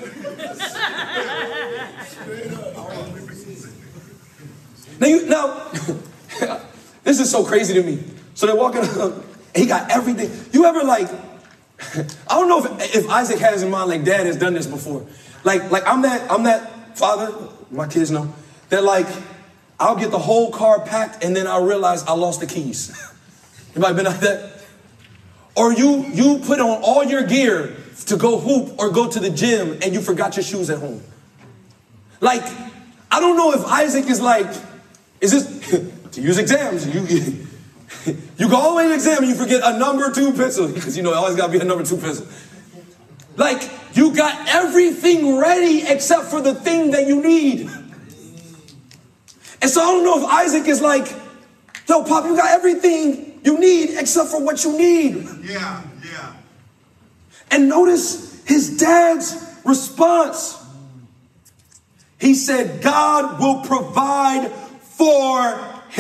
Speaker 2: Now, you, now this is so crazy to me. So they're walking up. He got everything. You ever like, I don't know if, if Isaac has in mind, like dad has done this before. Like, like I'm that, I'm that father, my kids know, that like, I'll get the whole car packed and then I'll realize I lost the keys. Anybody been like that? Or you, you put on all your gear to go hoop or go to the gym and you forgot your shoes at home. Like, I don't know if Isaac is like, is this, to use exams, you, you go all the way to exam and you forget a number two pencil, because you know it always got to be a number two pencil. Like, you got everything ready except for the thing that you need. And so I don't know if Isaac is like, yo, Pop, you got everything you need except for what you need.
Speaker 4: Yeah, yeah.
Speaker 2: And notice his dad's response. He said, God will provide for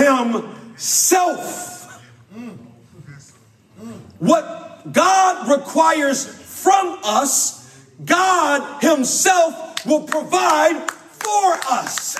Speaker 2: himself. What God requires from us, God himself will provide for us.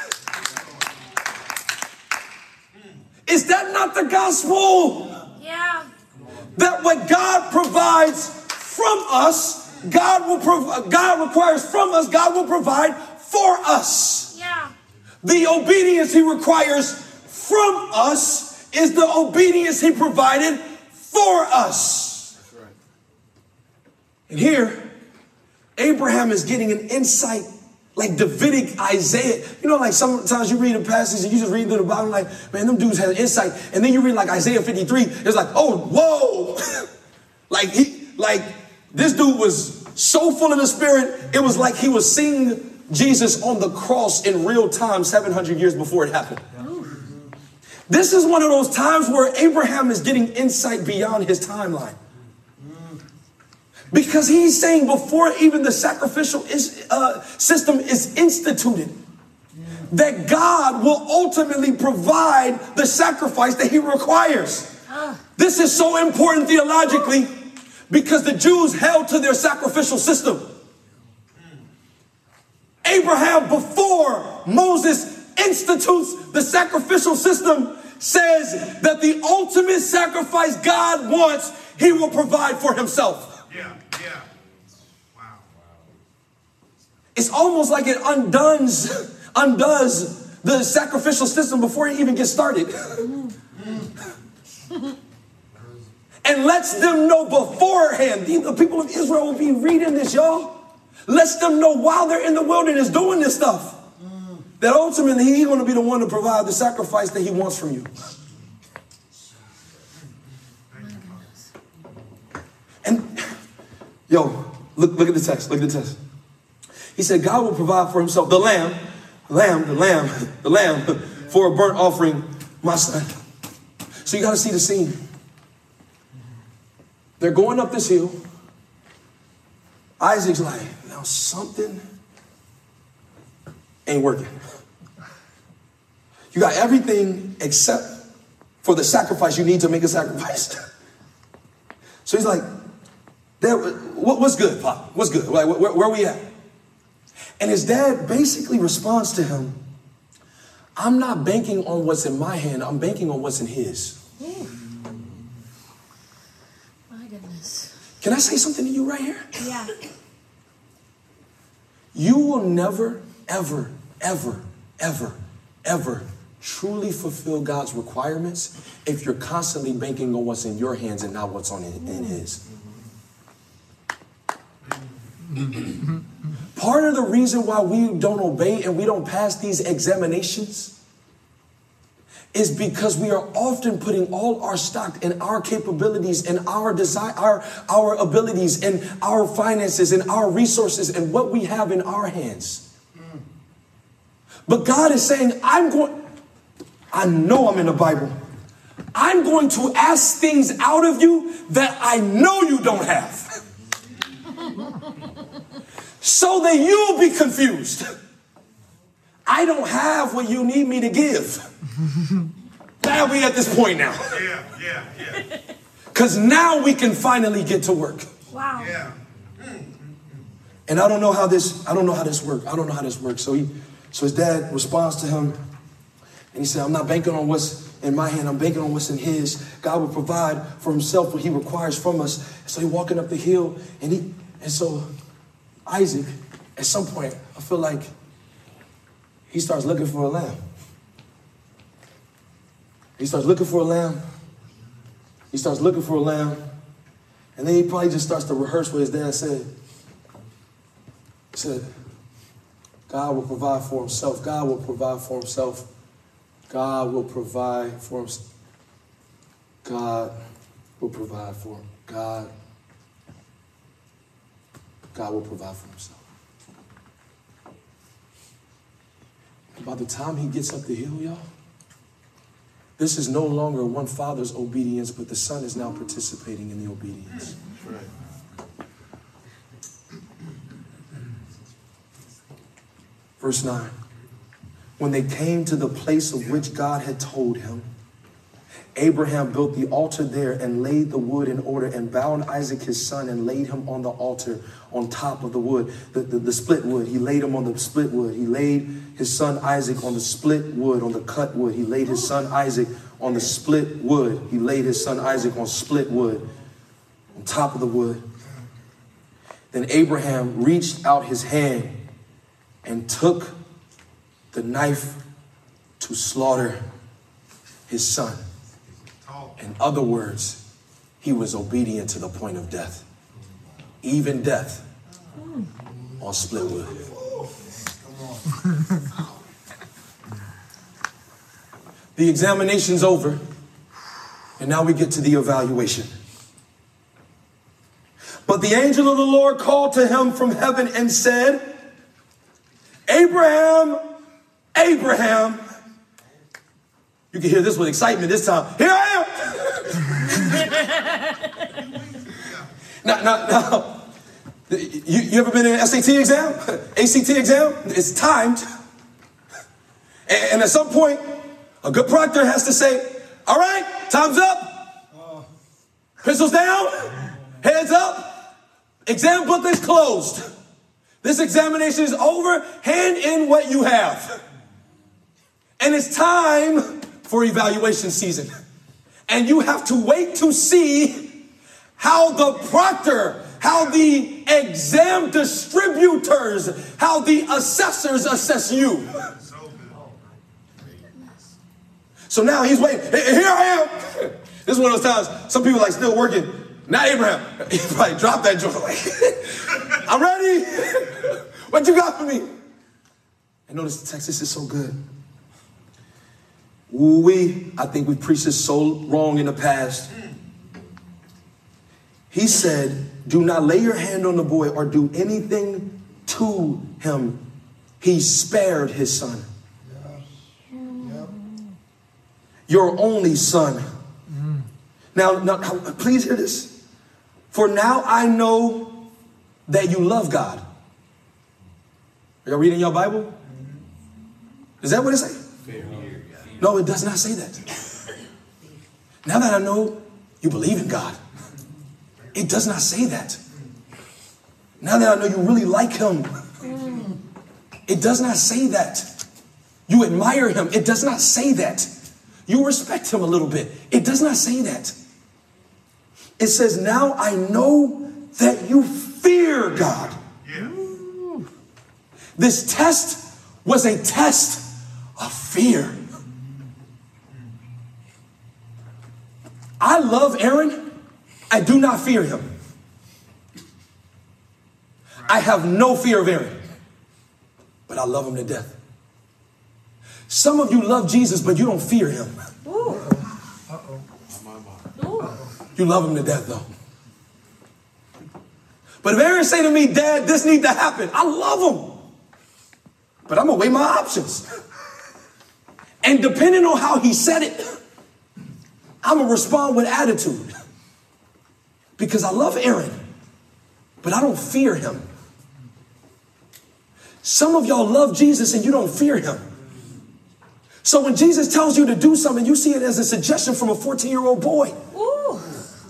Speaker 2: Is that not the gospel?
Speaker 3: Yeah.
Speaker 2: That what God provides from us, God will prov- God requires from us, God will provide for us.
Speaker 3: Yeah.
Speaker 2: The obedience he requires from us is the obedience he provided for us. That's right. And here, Abraham is getting an insight like Davidic Isaiah. You know, like sometimes you read a passage and you just read through the Bible like, man, them dudes had insight. And then you read like Isaiah fifty-three. It's like, oh, whoa. like he, like this dude was so full of the Spirit. It was like he was seeing Jesus on the cross in real time seven hundred years before it happened. This is one of those times where Abraham is getting insight beyond his timeline. Because he's saying before even the sacrificial is, uh, system is instituted, that God will ultimately provide the sacrifice that he requires. This is so important theologically because the Jews held to their sacrificial system. Abraham, before Moses institutes the sacrificial system, says that the ultimate sacrifice God wants, he will provide for himself.
Speaker 4: Yeah, yeah. Wow.
Speaker 2: It's almost like it undoes, undoes the sacrificial system before it even gets started. And lets them know beforehand. The people of Israel will be reading this, y'all. Lets them know while they're in the wilderness doing this stuff, that ultimately he's going to be the one to provide the sacrifice that he wants from you. And yo, look, look at the text. Look at the text. He said, God will provide for himself the lamb, lamb, the lamb, the lamb for a burnt offering, my son. So you got to see the scene. They're going up this hill. Isaac's like, now something ain't working. You got everything except for the sacrifice you need to make a sacrifice. So he's like, there, what, what's good, Pop? What's good? Where, where, where are we at? And his dad basically responds to him, I'm not banking on what's in my hand. I'm banking on what's in his.
Speaker 3: Ooh. My goodness.
Speaker 2: Can I say something to you right here?
Speaker 3: Yeah.
Speaker 2: You will never, ever, ever, ever, ever truly fulfill God's requirements if you're constantly banking on what's in your hands and not what's on in, in his. Part of the reason why we don't obey and we don't pass these examinations is because we are often putting all our stock in our capabilities and our desire, our, our abilities and our finances and our resources and what we have in our hands. But God is saying, I'm going, I know I'm in the Bible. I'm going to ask things out of you that I know you don't have. So that you'll be confused. I don't have what you need me to give. Glad we at this point now.
Speaker 4: Yeah, yeah, yeah.
Speaker 2: Because now we can finally get to work.
Speaker 3: Wow.
Speaker 4: Yeah.
Speaker 2: And I don't know how this, I don't know how this works. I don't know how this works. So he, so his dad responds to him and he said, I'm not banking on what's in my hand. I'm banking on what's in his. God will provide for himself what he requires from us. So he's walking up the hill and he, and so Isaac, at some point, I feel like he starts looking for a lamb. He starts looking for a lamb. He starts looking for a lamb. And then he probably just starts to rehearse what his dad said. He said, God will provide for himself. God will provide for himself. God will provide for himself. God will provide for him. God. God will provide for himself. And by the time he gets up the hill, y'all, this is no longer one father's obedience, but the son is now participating in the obedience. Right. Verse nine. When they came to the place of which God had told him, Abraham built the altar there and laid the wood in order and bound Isaac his son and laid him on the altar on top of the wood, the, the, the split wood. He laid him on the split wood. He laid his son Isaac on the split wood, on the cut wood. He laid his son Isaac on the split wood. He laid his son Isaac on split wood, on top of the wood. Then Abraham reached out his hand and took the knife to slaughter his son. In other words, he was obedient to the point of death. Even death on split wood. The examination's over, and now we get to the evaluation. But the angel of the Lord called to him from heaven and said, Abraham, Abraham. You can hear this with excitement this time. Here I am. now, now, now, you, you ever been in an S A T exam? A C T exam? It's timed. And, and at some point, a good proctor has to say, all right, time's up. Pencils down, heads up. Exam book is closed. This examination is over. Hand in what you have. And it's time for evaluation season. And you have to wait to see how the proctor, how the exam distributors, how the assessors assess you. So now he's waiting. Here I am. This is one of those times, some people like still working. Not Abraham. He probably dropped that joint. Like, I'm ready. What you got for me? And notice the text, this is so good. We, I think we preached this so wrong in the past. He said, do not lay your hand on the boy or do anything to him. He spared his son. Yep. Your only son. Mm. Now, now, please hear this. For now I know that you love God. Are y'all reading your Bible? Is that what it says? No, it does not say that. Now that I know you believe in God, it does not say that. Now that I know you really like him, it does not say that. You admire him, it does not say that. You respect him a little bit, it does not say that. It says, now I know that you fear God. Yeah. This test was a test of fear. I love Aaron. I do not fear him. I have no fear of Aaron, but I love him to death. Some of you love Jesus, but you don't fear him. Ooh. Uh-oh. You love him to death, though. But if Aaron say to me, Dad, this needs to happen, I love him. But I'm going to weigh my options. And depending on how he said it, I'm going to respond with attitude. Because I love Aaron, but I don't fear him. Some of y'all love Jesus and you don't fear him. So when Jesus tells you to do something, you see it as a suggestion from a fourteen-year-old boy. Ooh.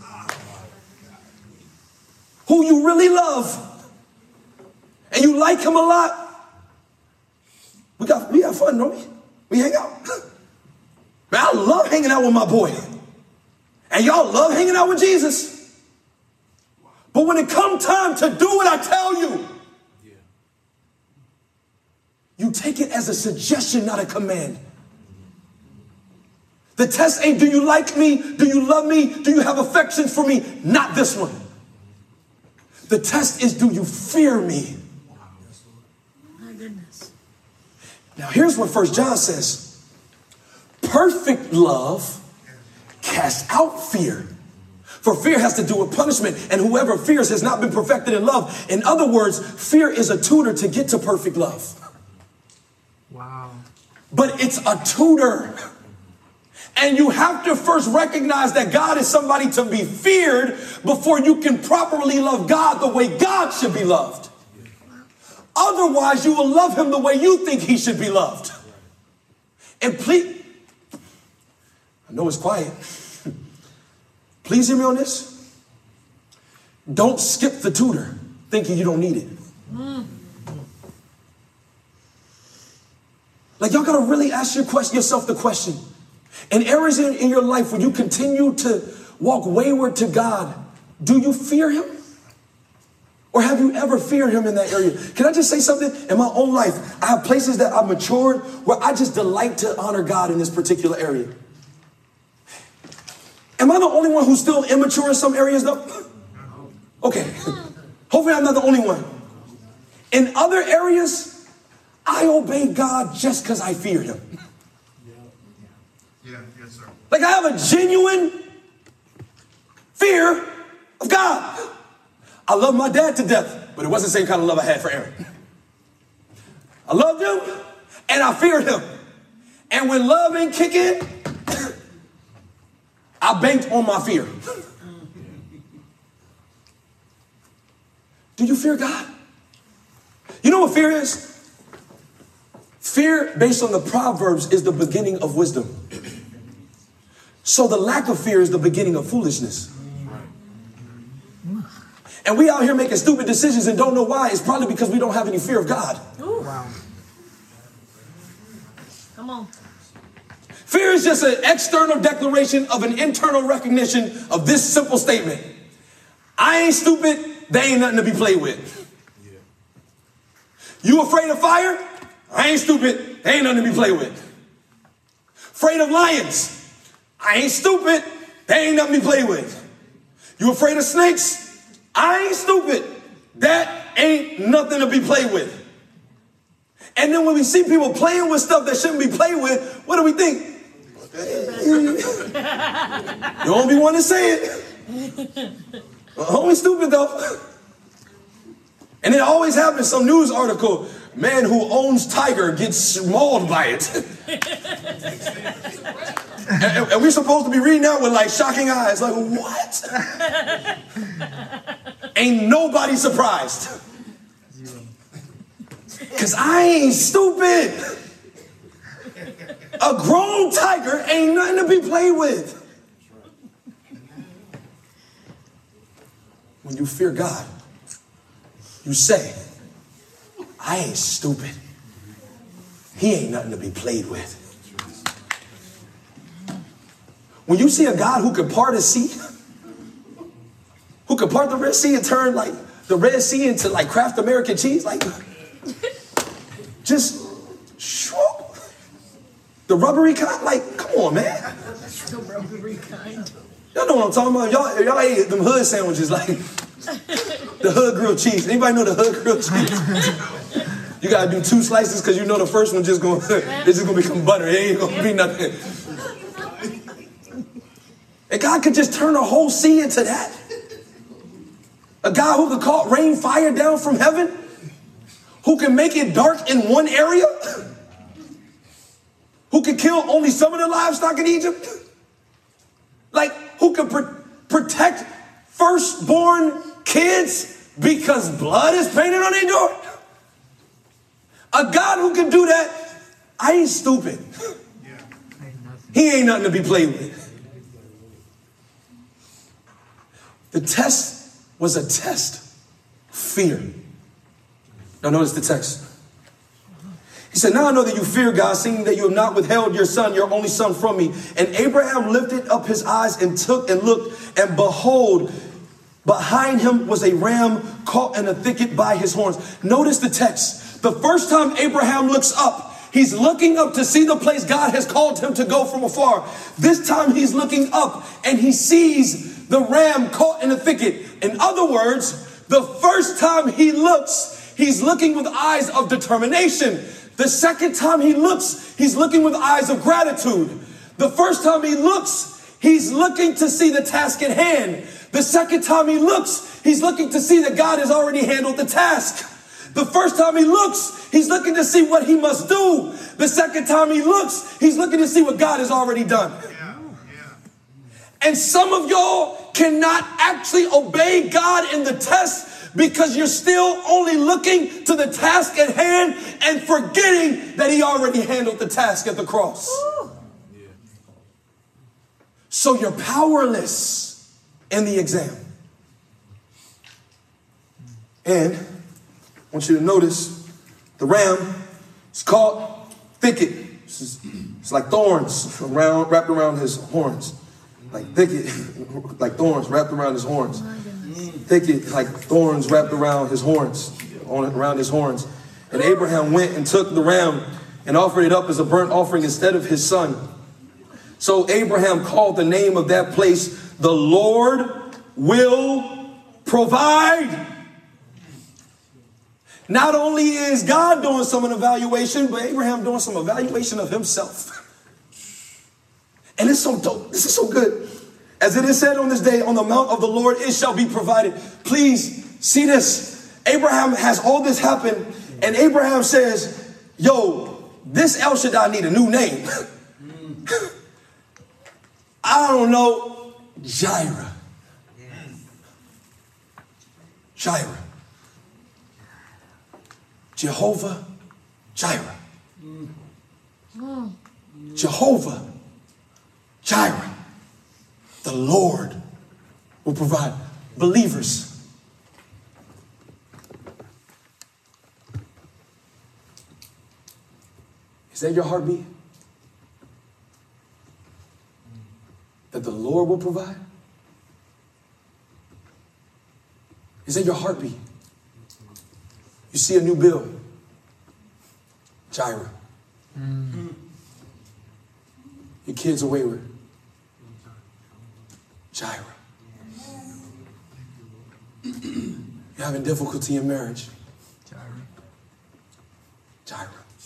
Speaker 2: Who you really love. And you like him a lot. We got, we have fun, don't we? We hang out. Man, I love hanging out with my boy. And y'all love hanging out with Jesus. But when it comes time to do what I tell you, yeah. You take it as a suggestion, not a command. The test ain't, do you like me? Do you love me? Do you have affection for me? Not this one. The test is, do you fear me?
Speaker 3: My goodness.
Speaker 2: Now here's what First John says. Perfect love casts out fear. For fear has to do with punishment, and whoever fears has not been perfected in love. In other words, fear is a tutor to get to perfect love.
Speaker 6: Wow.
Speaker 2: But it's a tutor. And you have to first recognize that God is somebody to be feared before you can properly love God the way God should be loved. Otherwise, you will love him the way you think he should be loved. And please, I know it's quiet. Please hear me on this. Don't skip the tutor thinking you don't need it. Mm. Like, y'all got to really ask your question, yourself the question. In areas in, in your life where you continue to walk wayward to God, do you fear him? Or have you ever feared him in that area? Can I just say something? In my own life, I have places that I've matured where I just delight to honor God in this particular area. Am I the only one who's still immature in some areas though? Okay. Hopefully I'm not the only one. In other areas, I obey God just because I fear him.
Speaker 4: Yeah, yes, sir.
Speaker 2: Like I have a genuine fear of God. I love my dad to death, but it wasn't the same kind of love I had for Aaron. I loved him and I feared him. And when love ain't kicking, I banked on my fear. Do you fear God? You know what fear is? Fear based on the Proverbs is the beginning of wisdom. So the lack of fear is the beginning of foolishness. And we out here making stupid decisions and don't know why. It's probably because we don't have any fear of God.
Speaker 3: Ooh. Wow. Come on.
Speaker 2: Fear is just an external declaration of an internal recognition of this simple statement. I ain't stupid. They ain't nothing to be played with. Yeah. You afraid of fire? I ain't stupid. They ain't nothing to be played with. Afraid of lions? I ain't stupid. They ain't nothing to be played with. You afraid of snakes? I ain't stupid. That ain't nothing to be played with. And then when we see people playing with stuff that shouldn't be played with, what do we think? You don't be one to say it. Only stupid though. And it always happens, some news article, man who owns tiger gets mauled by it. and, and we're supposed to be reading that with like shocking eyes, like what? Ain't nobody surprised. Because I ain't stupid. A grown tiger ain't nothing to be played with. When you fear God, you say, I ain't stupid. He ain't nothing to be played with. When you see a God who can part a sea, who can part the Red Sea and turn like the Red Sea into like Kraft American cheese, like just shoo, the rubbery kind, like come on, man.
Speaker 3: The rubbery kind.
Speaker 2: Y'all know what I'm talking about. Y'all, y'all ate them hood sandwiches, like the hood grilled cheese. Anybody know the hood grilled cheese? You gotta do two slices because you know the first one just gonna it's just gonna become butter. It ain't gonna be nothing. And God could just turn a whole sea into that. A God who could call rain fire down from heaven, who can make it dark in one area, who can kill only some of the livestock in Egypt, like who can pr- protect firstborn kids because blood is painted on their door. A God who can do that, I ain't stupid. He ain't nothing to be played with. The test was a test. Fear. Now notice the text. He said, now I know that you fear God, seeing that you have not withheld your son, your only son, from me. And Abraham lifted up his eyes and took and looked, and behold, behind him was a ram caught in a thicket by his horns. Notice the text. The first time Abraham looks up, he's looking up to see the place God has called him to go from afar. This time he's looking up and he sees the ram caught in a thicket. In other words, The first time he looks, he's looking with eyes of determination. The second time he looks, he's looking with eyes of gratitude. The first time he looks, he's looking to see the task at hand. The second time he looks, he's looking to see that God has already handled the task. The first time he looks, he's looking to see what he must do. The second time he looks, he's looking to see what God has already done.
Speaker 4: Yeah, yeah.
Speaker 2: And some of y'all cannot actually obey God in the test because you're still only looking to the task at hand and forgetting that he already handled the task at the cross. Yeah. So you're powerless in the exam. And I want you to notice the ram is caught thicket. It's, just, it's like thorns around, wrapped around his horns. Like thicket, like thorns wrapped around his horns. Thicket, like thorns wrapped around his horns, on around his horns. And Abraham went and took the ram and offered it up as a burnt offering instead of his son. So Abraham called the name of that place, the Lord will provide. Not only is God doing some evaluation, but Abraham doing some evaluation of himself. And it's so dope. This is so good. As it is said on this day, on the mount of the Lord, it shall be provided. Please see this. Abraham has all this happen. And Abraham says, yo, this El Shaddai need a new name. I don't know. Jireh. Jireh. Jehovah Jireh. Jehovah Jireh. The Lord will provide. Believers, is that your heartbeat? That the Lord will provide? Is that your heartbeat? You see a new bill. Jireh. Mm. Your kids are wayward. Jireh. You're having difficulty in marriage. Jireh. Jireh.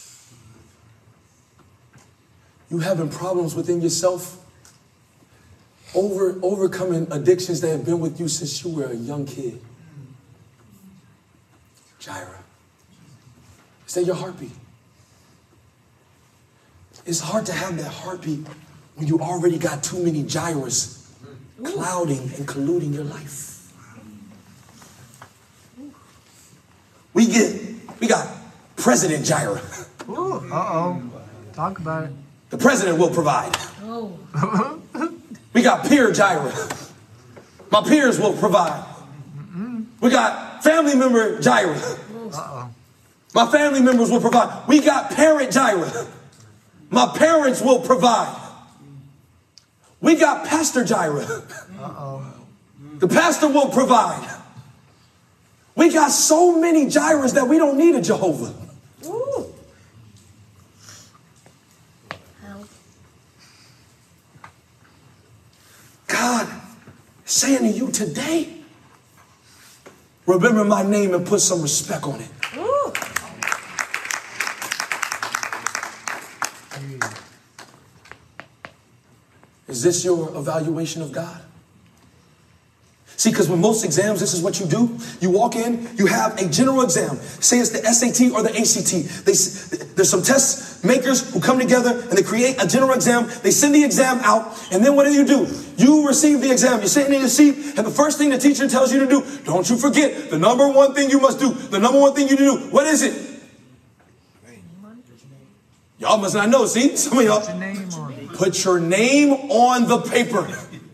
Speaker 2: You having problems within yourself. Over, overcoming addictions that have been with you since you were a young kid. Jireh. Is that your heartbeat? It's hard to have that heartbeat when you already got too many Jirehs clouding and colluding your life. We get, we got President Jireh.
Speaker 6: Ooh, uh-oh. Talk about it.
Speaker 2: The president will provide.
Speaker 3: Oh.
Speaker 2: We got peer Jireh. My peers will provide. Mm-mm. We got family member Jireh. Uh-oh. My family members will provide. We got parent Jireh. My parents will provide. We got Pastor Jireh. Uh-oh. The pastor will provide. We got so many Jirehs that we don't need a Jehovah.
Speaker 3: Ooh.
Speaker 2: God is saying to you today, remember my name and put some respect on it.
Speaker 3: Ooh.
Speaker 2: Is this your evaluation of God? See, because with most exams, this is what you do. You walk in, you have a general exam. Say it's the S A T or the A C T. They, there's some test makers who come together and they create a general exam. They send the exam out. And then what do you do? You receive the exam. You're sitting in your seat. And the first thing the teacher tells you to do, don't you forget the number one thing you must do. The number one thing you do. What is it? Y'all must not know. See, some of y'all.
Speaker 6: Put your name on it.
Speaker 2: Put your name on the paper.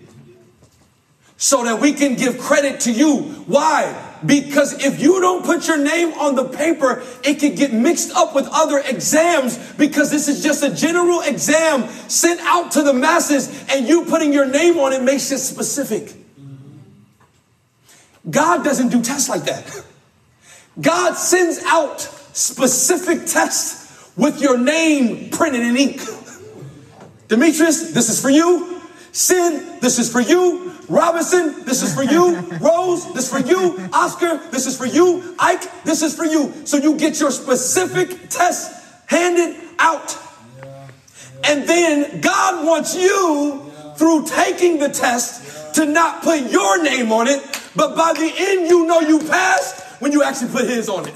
Speaker 2: So that we can give credit to you. Why? Because if you don't put your name on the paper, it could get mixed up with other exams because this is just a general exam sent out to the masses and you putting your name on it makes it specific. God doesn't do tests like that. God sends out specific tests with your name printed in ink. Demetrius, this is for you. Sid, this is for you. Robinson, this is for you. Rose, this is for you. Oscar, this is for you. Ike, this is for you. So you get your specific test handed out. And then God wants you, through taking the test, to not put your name on it, but by the end you know you passed when you actually put his on it.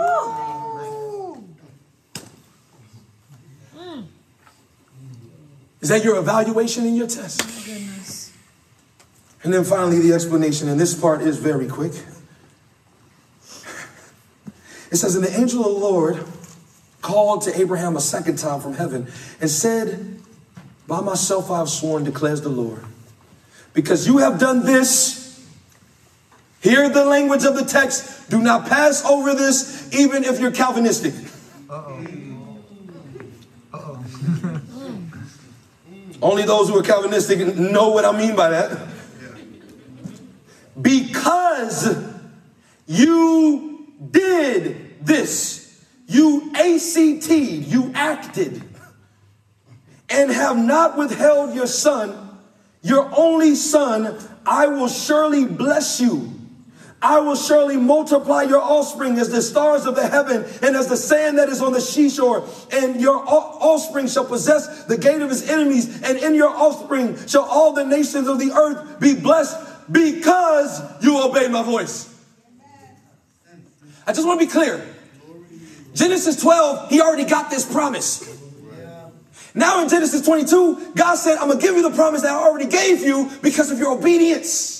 Speaker 2: Is that your evaluation in your test? Oh, goodness. And then finally the explanation, and this part is very quick. It says, and the angel of the Lord called to Abraham a second time from heaven and said, by myself I have sworn, declares the Lord, because you have done this. Hear the language of the text. Do not pass over this, even if you're Calvinistic. Uh-oh. Uh-oh. Only those who are Calvinistic know what I mean by that. Because you did this, you A C T'd, you acted, and have not withheld your son, your only son, I will surely bless you. I will surely multiply your offspring as the stars of the heaven and as the sand that is on the seashore. And your offspring shall possess the gate of his enemies. And in your offspring shall all the nations of the earth be blessed because you obey my voice. I just want to be clear. Genesis twelve, he already got this promise. Now in Genesis twenty-two, God said, I'm going to give you the promise that I already gave you because of your obedience.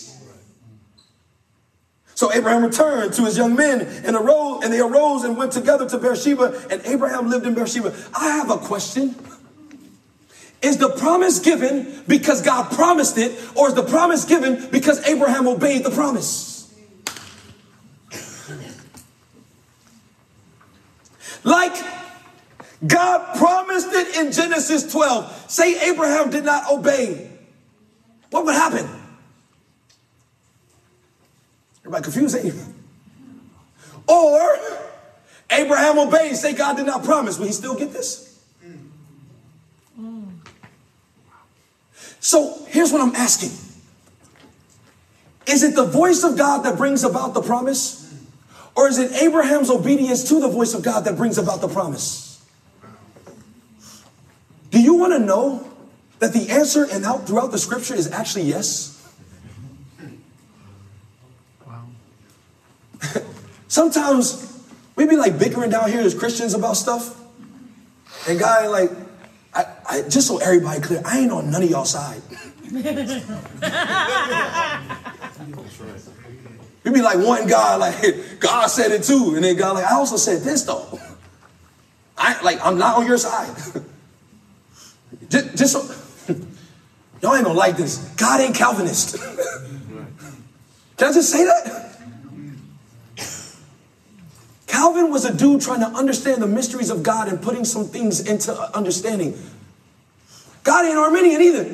Speaker 2: So Abraham returned to his young men and arose, and they arose and went together to Beersheba, and Abraham lived in Beersheba. I have a question. Is the promise given because God promised it, or is the promise given because Abraham obeyed the promise? Like God promised it in Genesis twelve. Say Abraham did not obey. What would happen? Everybody confused, ain't you? Or Abraham obeyed. Say God did not promise. Will he still get this? Mm. So here's what I'm asking. Is it the voice of God that brings about the promise? Or is it Abraham's obedience to the voice of God that brings about the promise? Do you want to know that the answer and out throughout the scripture is actually yes? Sometimes we be like bickering down here as Christians about stuff. And God ain't like, I, I, just so everybody clear, I ain't on none of y'all side. We be like wanting God, like, God said it too. And then God like, I also said this though. I like, I'm not on your side. just, just so, y'all ain't gonna like this. God ain't Calvinist. Can I just say that? Calvin was a dude trying to understand the mysteries of God and putting some things into understanding. God ain't Arminian either.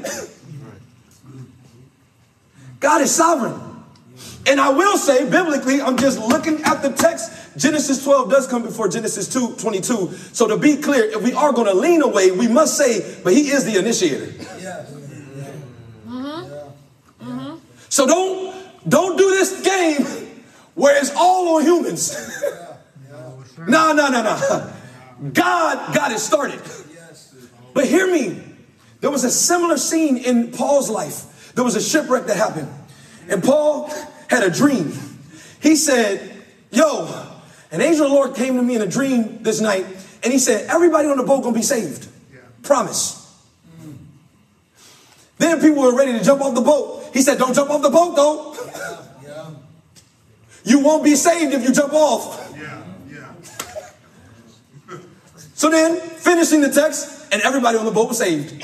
Speaker 2: God is sovereign. And I will say, biblically, I'm just looking at the text. Genesis twelve does come before Genesis two twenty-two. So to be clear, if we are going to lean away, we must say, but he is the initiator. Yeah. Mm-hmm. Mm-hmm. So don't, don't do this game where it's all on humans. No, no, no, no. God got it started. But hear me. There was a similar scene in Paul's life. There was a shipwreck that happened. And Paul had a dream. He said, yo, an angel of the Lord came to me in a dream this night. And he said, everybody on the boat gonna be saved. Yeah. Promise. Mm. Then people were ready to jump off the boat. He said, don't jump off the boat though. Yeah. Yeah. You won't be saved if you jump off. So then, finishing the text, and everybody on the boat was saved.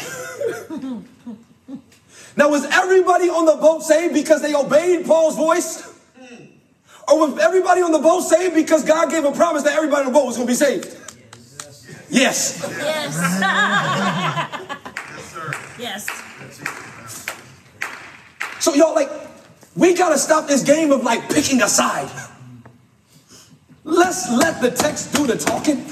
Speaker 2: Now, was everybody on the boat saved because they obeyed Paul's voice? Or was everybody on the boat saved because God gave a promise that everybody on the boat was going to be saved? Yes. Yes.
Speaker 4: Yes, sir.
Speaker 3: Yes.
Speaker 2: So, y'all, like, we got to stop this game of, like, picking a side. Let's let the text do the talking.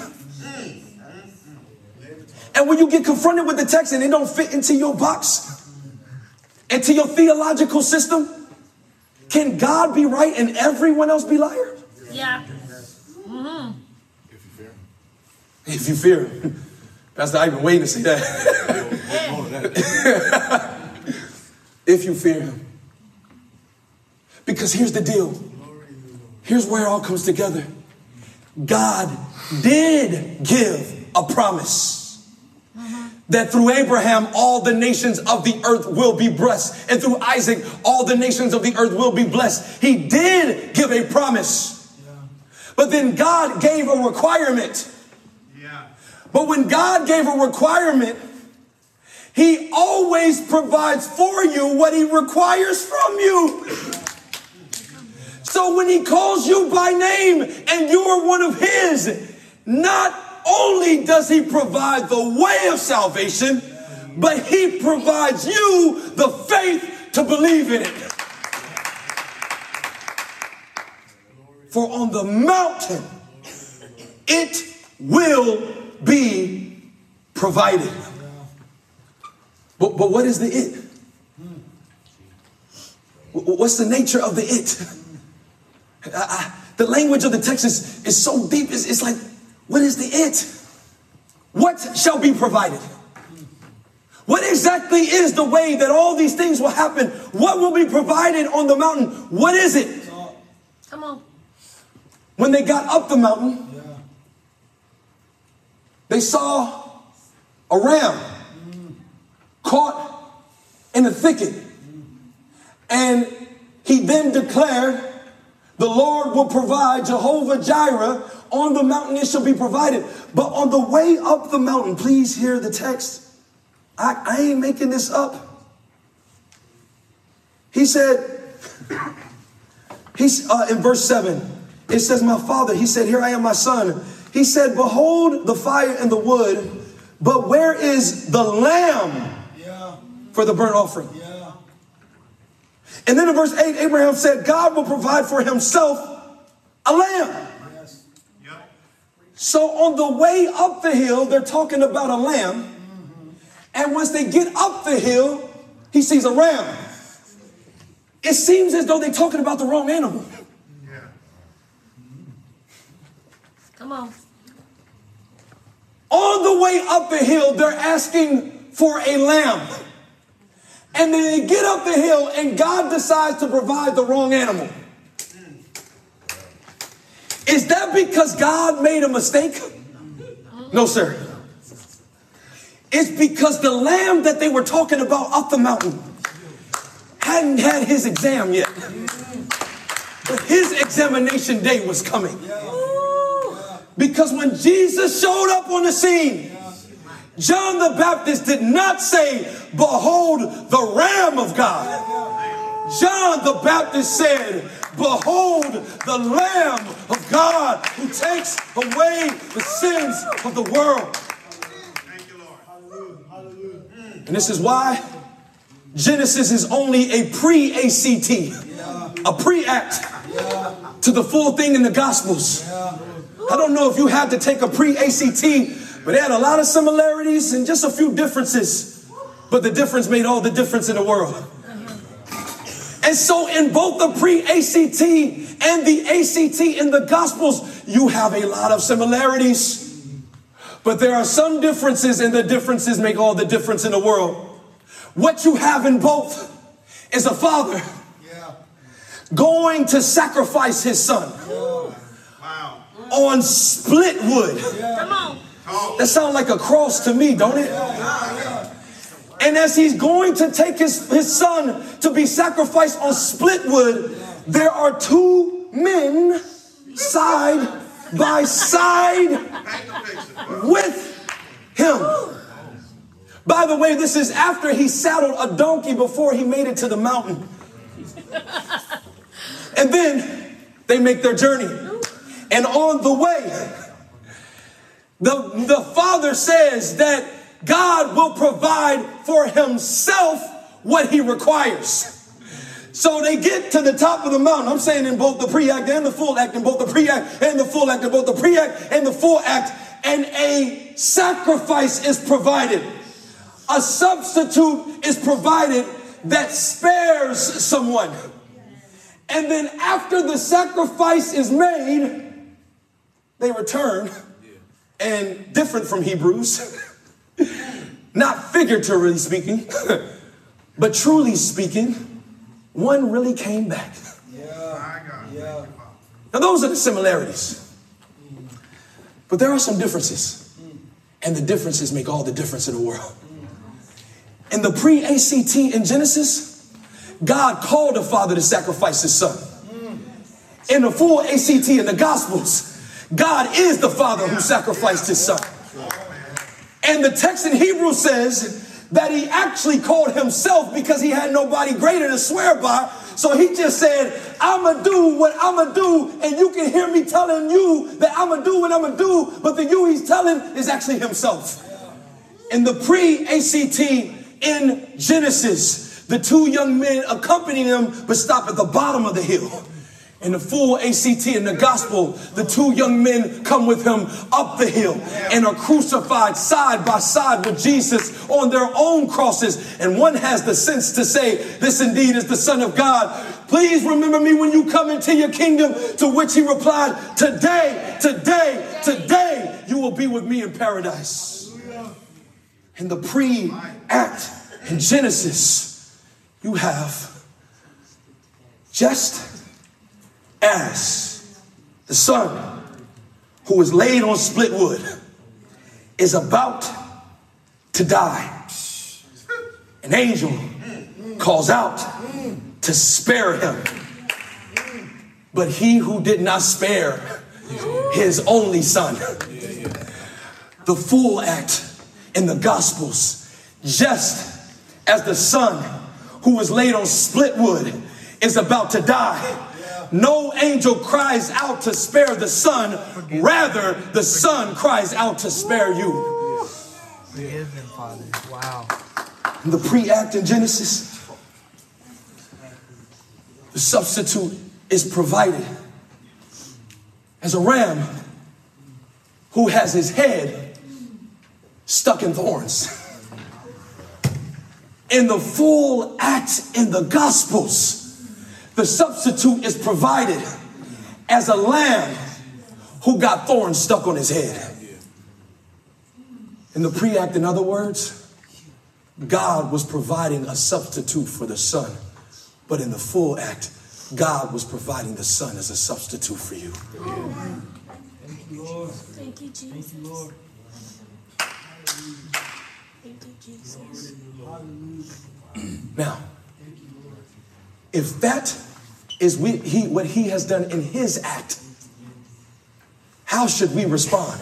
Speaker 2: And when you get confronted with the text and it don't fit into your box, And to your theological system, can God be right and everyone else be liar?
Speaker 7: Yeah. Mm-hmm.
Speaker 2: If you fear him. Pastor, I've been waiting to say that. If you fear him. Because here's the deal. Here's where it all comes together. God did give a promise. That through Abraham, all the nations of the earth will be blessed. And through Isaac, all the nations of the earth will be blessed. He did give a promise. Yeah. But then God gave a requirement. Yeah. But when God gave a requirement, he always provides for you what he requires from you. So when he calls you by name and you are one of his, not only does he provide the way of salvation, but he provides you the faith to believe in it. For on the mountain, it will be provided. But, but what is the it? What's the nature of the it? I, I, the language of the text is, is so deep. It's, it's like, what is the it? What shall be provided? What exactly is the way that all these things will happen? What will be provided on the mountain? What is it?
Speaker 7: Come on.
Speaker 2: When they got up the mountain, yeah. They saw a ram mm. caught in a thicket. Mm. And he then declared, the Lord will provide, Jehovah Jireh, on the mountain it shall be provided. But on the way up the mountain, please hear the text. I, I ain't making this up. He said, he's uh, in verse seven, it says, my father, he said, here I am, my son. He said, behold the fire and the wood, but where is the lamb yeah. for the burnt offering? Yeah. And then in verse eight, Abraham said, God will provide for himself a lamb. Yes. Yep. So on the way up the hill, they're talking about a lamb. Mm-hmm. And once they get up the hill, he sees a ram. It seems as though they're talking about the wrong animal. Yeah.
Speaker 7: Come on.
Speaker 2: On the way up the hill, they're asking for a lamb. And then they get up the hill and God decides to provide the wrong animal. Is that because God made a mistake? No, sir. It's because the lamb that they were talking about up the mountain hadn't had his exam yet. But his examination day was coming. Because when Jesus showed up on the scene, John the Baptist did not say, behold the Ram of God. John the Baptist said, behold the Lamb of God who takes away the sins of the world.
Speaker 4: Thank you, Lord.
Speaker 2: And this is why Genesis is only a pre-A C T, a pre-act to the full thing in the Gospels. I don't know if you had to take a pre-A C T, but it had a lot of similarities and just a few differences. But the difference made all the difference in the world. And so in both the pre-A C T and the A C T in the Gospels, you have a lot of similarities. But there are some differences, and the differences make all the difference in the world. What you have in both is a father going to sacrifice his son.
Speaker 4: Wow.
Speaker 2: On split wood.
Speaker 7: Come on.
Speaker 2: That sounds like a cross to me, don't it? And as he's going to take his, his son to be sacrificed on split wood, there are two men side by side with him. By the way, this is after he saddled a donkey before he made it to the mountain. And then they make their journey. And on the way, the, the father says that God will provide for himself what he requires. So they get to the top of the mountain. I'm saying in both the pre-act and the full act, in both the pre-act and the full act, in both the pre-act and the full act, and a sacrifice is provided. A substitute is provided that spares someone. And then after the sacrifice is made, they return. And different from Hebrews, not figuratively speaking, but truly speaking, one really came back.
Speaker 4: Yeah.
Speaker 2: Now those are the similarities. But there are some differences. And the differences make all the difference in the world. In the pre-A C T in Genesis, God called the Father to sacrifice his Son. In the full A C T in the Gospels, God is the Father who sacrificed his Son. And the text in Hebrews says that he actually called himself because he had nobody greater to swear by. So he just said, I'm going to do what I'm going to do. And you can hear me telling you that I'm going to do what I'm going to do. But the you he's telling is actually himself. In the pre-A C T in Genesis, the two young men accompany him but stop at the bottom of the hill. In the full A C T in the gospel, the two young men come with him up the hill and are crucified side by side with Jesus on their own crosses. And one has the sense to say, this indeed is the Son of God. Please remember me when you come into your kingdom. To which he replied, today, today, today, you will be with me in paradise. In the pre-act in Genesis, you have just as the Son who is laid on split wood is about to die, an angel calls out to spare him. But he who did not spare his only Son, the full act in the Gospels, just as the Son who was laid on split wood is about to die, no angel cries out to spare the Son. Rather, the Son cries out to spare you.
Speaker 6: Forgive them, Father. Wow.
Speaker 2: In the pre-act in Genesis, the substitute is provided as a ram who has his head stuck in thorns. In the full act in the Gospels, the substitute is provided as a lamb who got thorns stuck on his head. In the pre-act, in other words, God was providing a substitute for the Son. But in the full act, God was providing the Son as a substitute for you.
Speaker 6: Thank you, Lord.
Speaker 7: Thank you, Jesus.
Speaker 6: Thank you, Lord.
Speaker 7: Thank you, Jesus.
Speaker 2: Now, if that is we, he, what he has done in his act, how should we respond?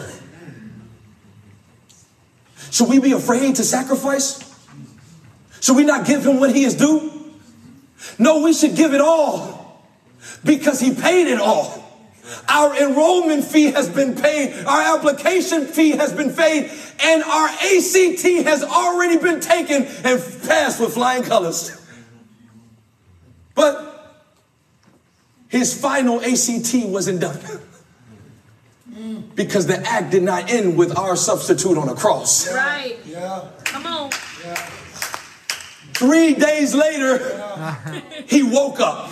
Speaker 2: Should we be afraid to sacrifice? Should we not give him what he is due? No, we should give it all because he paid it all. Our enrollment fee has been paid. Our application fee has been paid. And our A C T has already been taken and passed with flying colors. But his final A C T wasn't done because the act did not end with our substitute on a cross.
Speaker 7: Right.
Speaker 4: Yeah.
Speaker 7: Come on.
Speaker 2: Three days later, he woke up.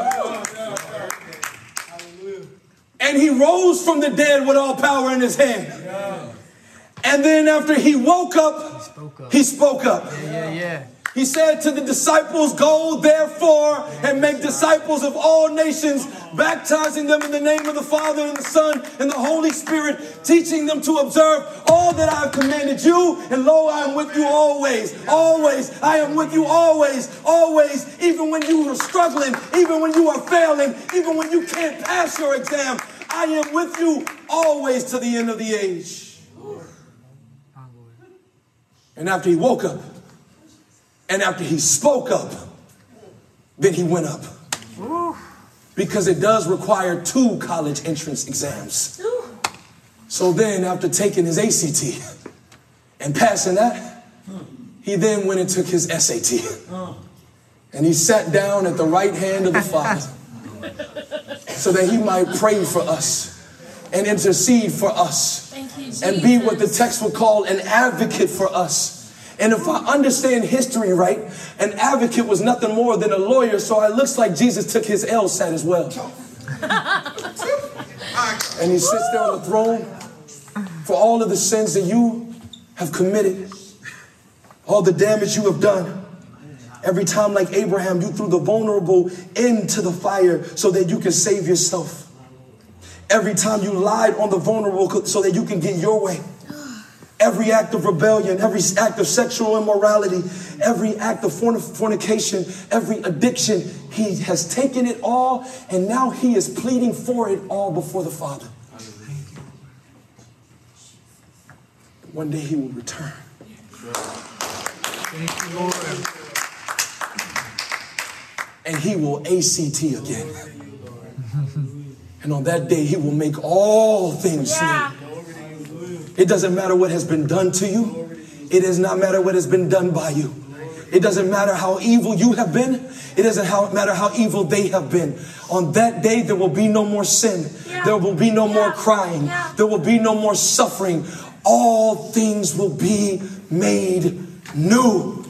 Speaker 2: And he rose from the dead with all power in his hand. And then after he woke up,
Speaker 6: He spoke up.
Speaker 2: he spoke up.
Speaker 6: Yeah, yeah, yeah.
Speaker 2: He said to the disciples, go therefore and make disciples of all nations, baptizing them in the name of the Father and the Son and the Holy Spirit, teaching them to observe all that I have commanded you. And lo, I am with you always, always. I am with you always, always, even when you are struggling, even when you are failing, even when you can't pass your exam. I am with you always to the end of the age. And after he woke up, and after he spoke up, then he went up. Because it does require two college entrance exams. So then after taking his A C T and passing that, he then went and took his S A T. And he sat down at the right hand of the Father so that he might pray for us and intercede for us
Speaker 7: Thank you, Jesus.
Speaker 2: and be what the text would call an advocate for us. And if I understand history right, an advocate was nothing more than a lawyer, so it looks like Jesus took his LSAT as well. And he sits there on the throne for all of the sins that you have committed, all the damage you have done. Every time, like Abraham, you threw the vulnerable into the fire so that you can save yourself. Every time you lied on the vulnerable so that you can get your way. Every act of rebellion, every act of sexual immorality, every act of fornication, every addiction, he has taken it all, and now he is pleading for it all before the Father. One day he will return.
Speaker 6: Thank you, Lord.
Speaker 2: And he will A C T again. And on that day, he will make all things
Speaker 7: Yeah.
Speaker 2: new. It doesn't matter what has been done to you. It does not matter what has been done by you. It doesn't matter how evil you have been. It doesn't how, matter how evil they have been. On that day, there will be no more sin.
Speaker 7: Yeah.
Speaker 2: There will be no
Speaker 7: Yeah.
Speaker 2: more crying.
Speaker 7: Yeah.
Speaker 2: There will be no more suffering. All things will be made new.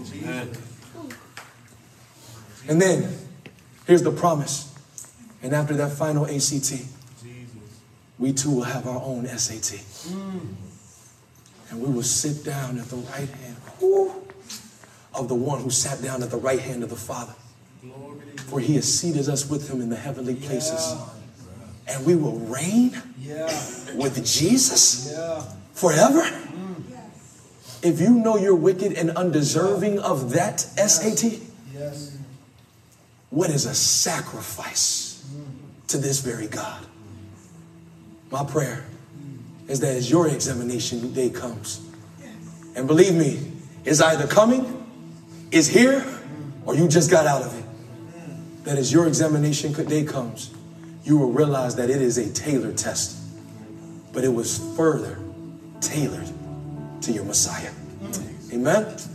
Speaker 2: And then, here's the promise. And after that final A C T, we too will have our own S A T. And we will sit down at the right hand whoo, of the one who sat down at the right hand of the Father. For he has seated us with him in the heavenly places. And we will reign with Jesus forever. If you know you're wicked and undeserving of that S A T, what is a sacrifice to this very God? My prayer is that as your examination day comes, and believe me, it's either coming, it's here, or you just got out of it. That as your examination day comes, you will realize that it is a tailored test, but it was further tailored to your Messiah. Amen.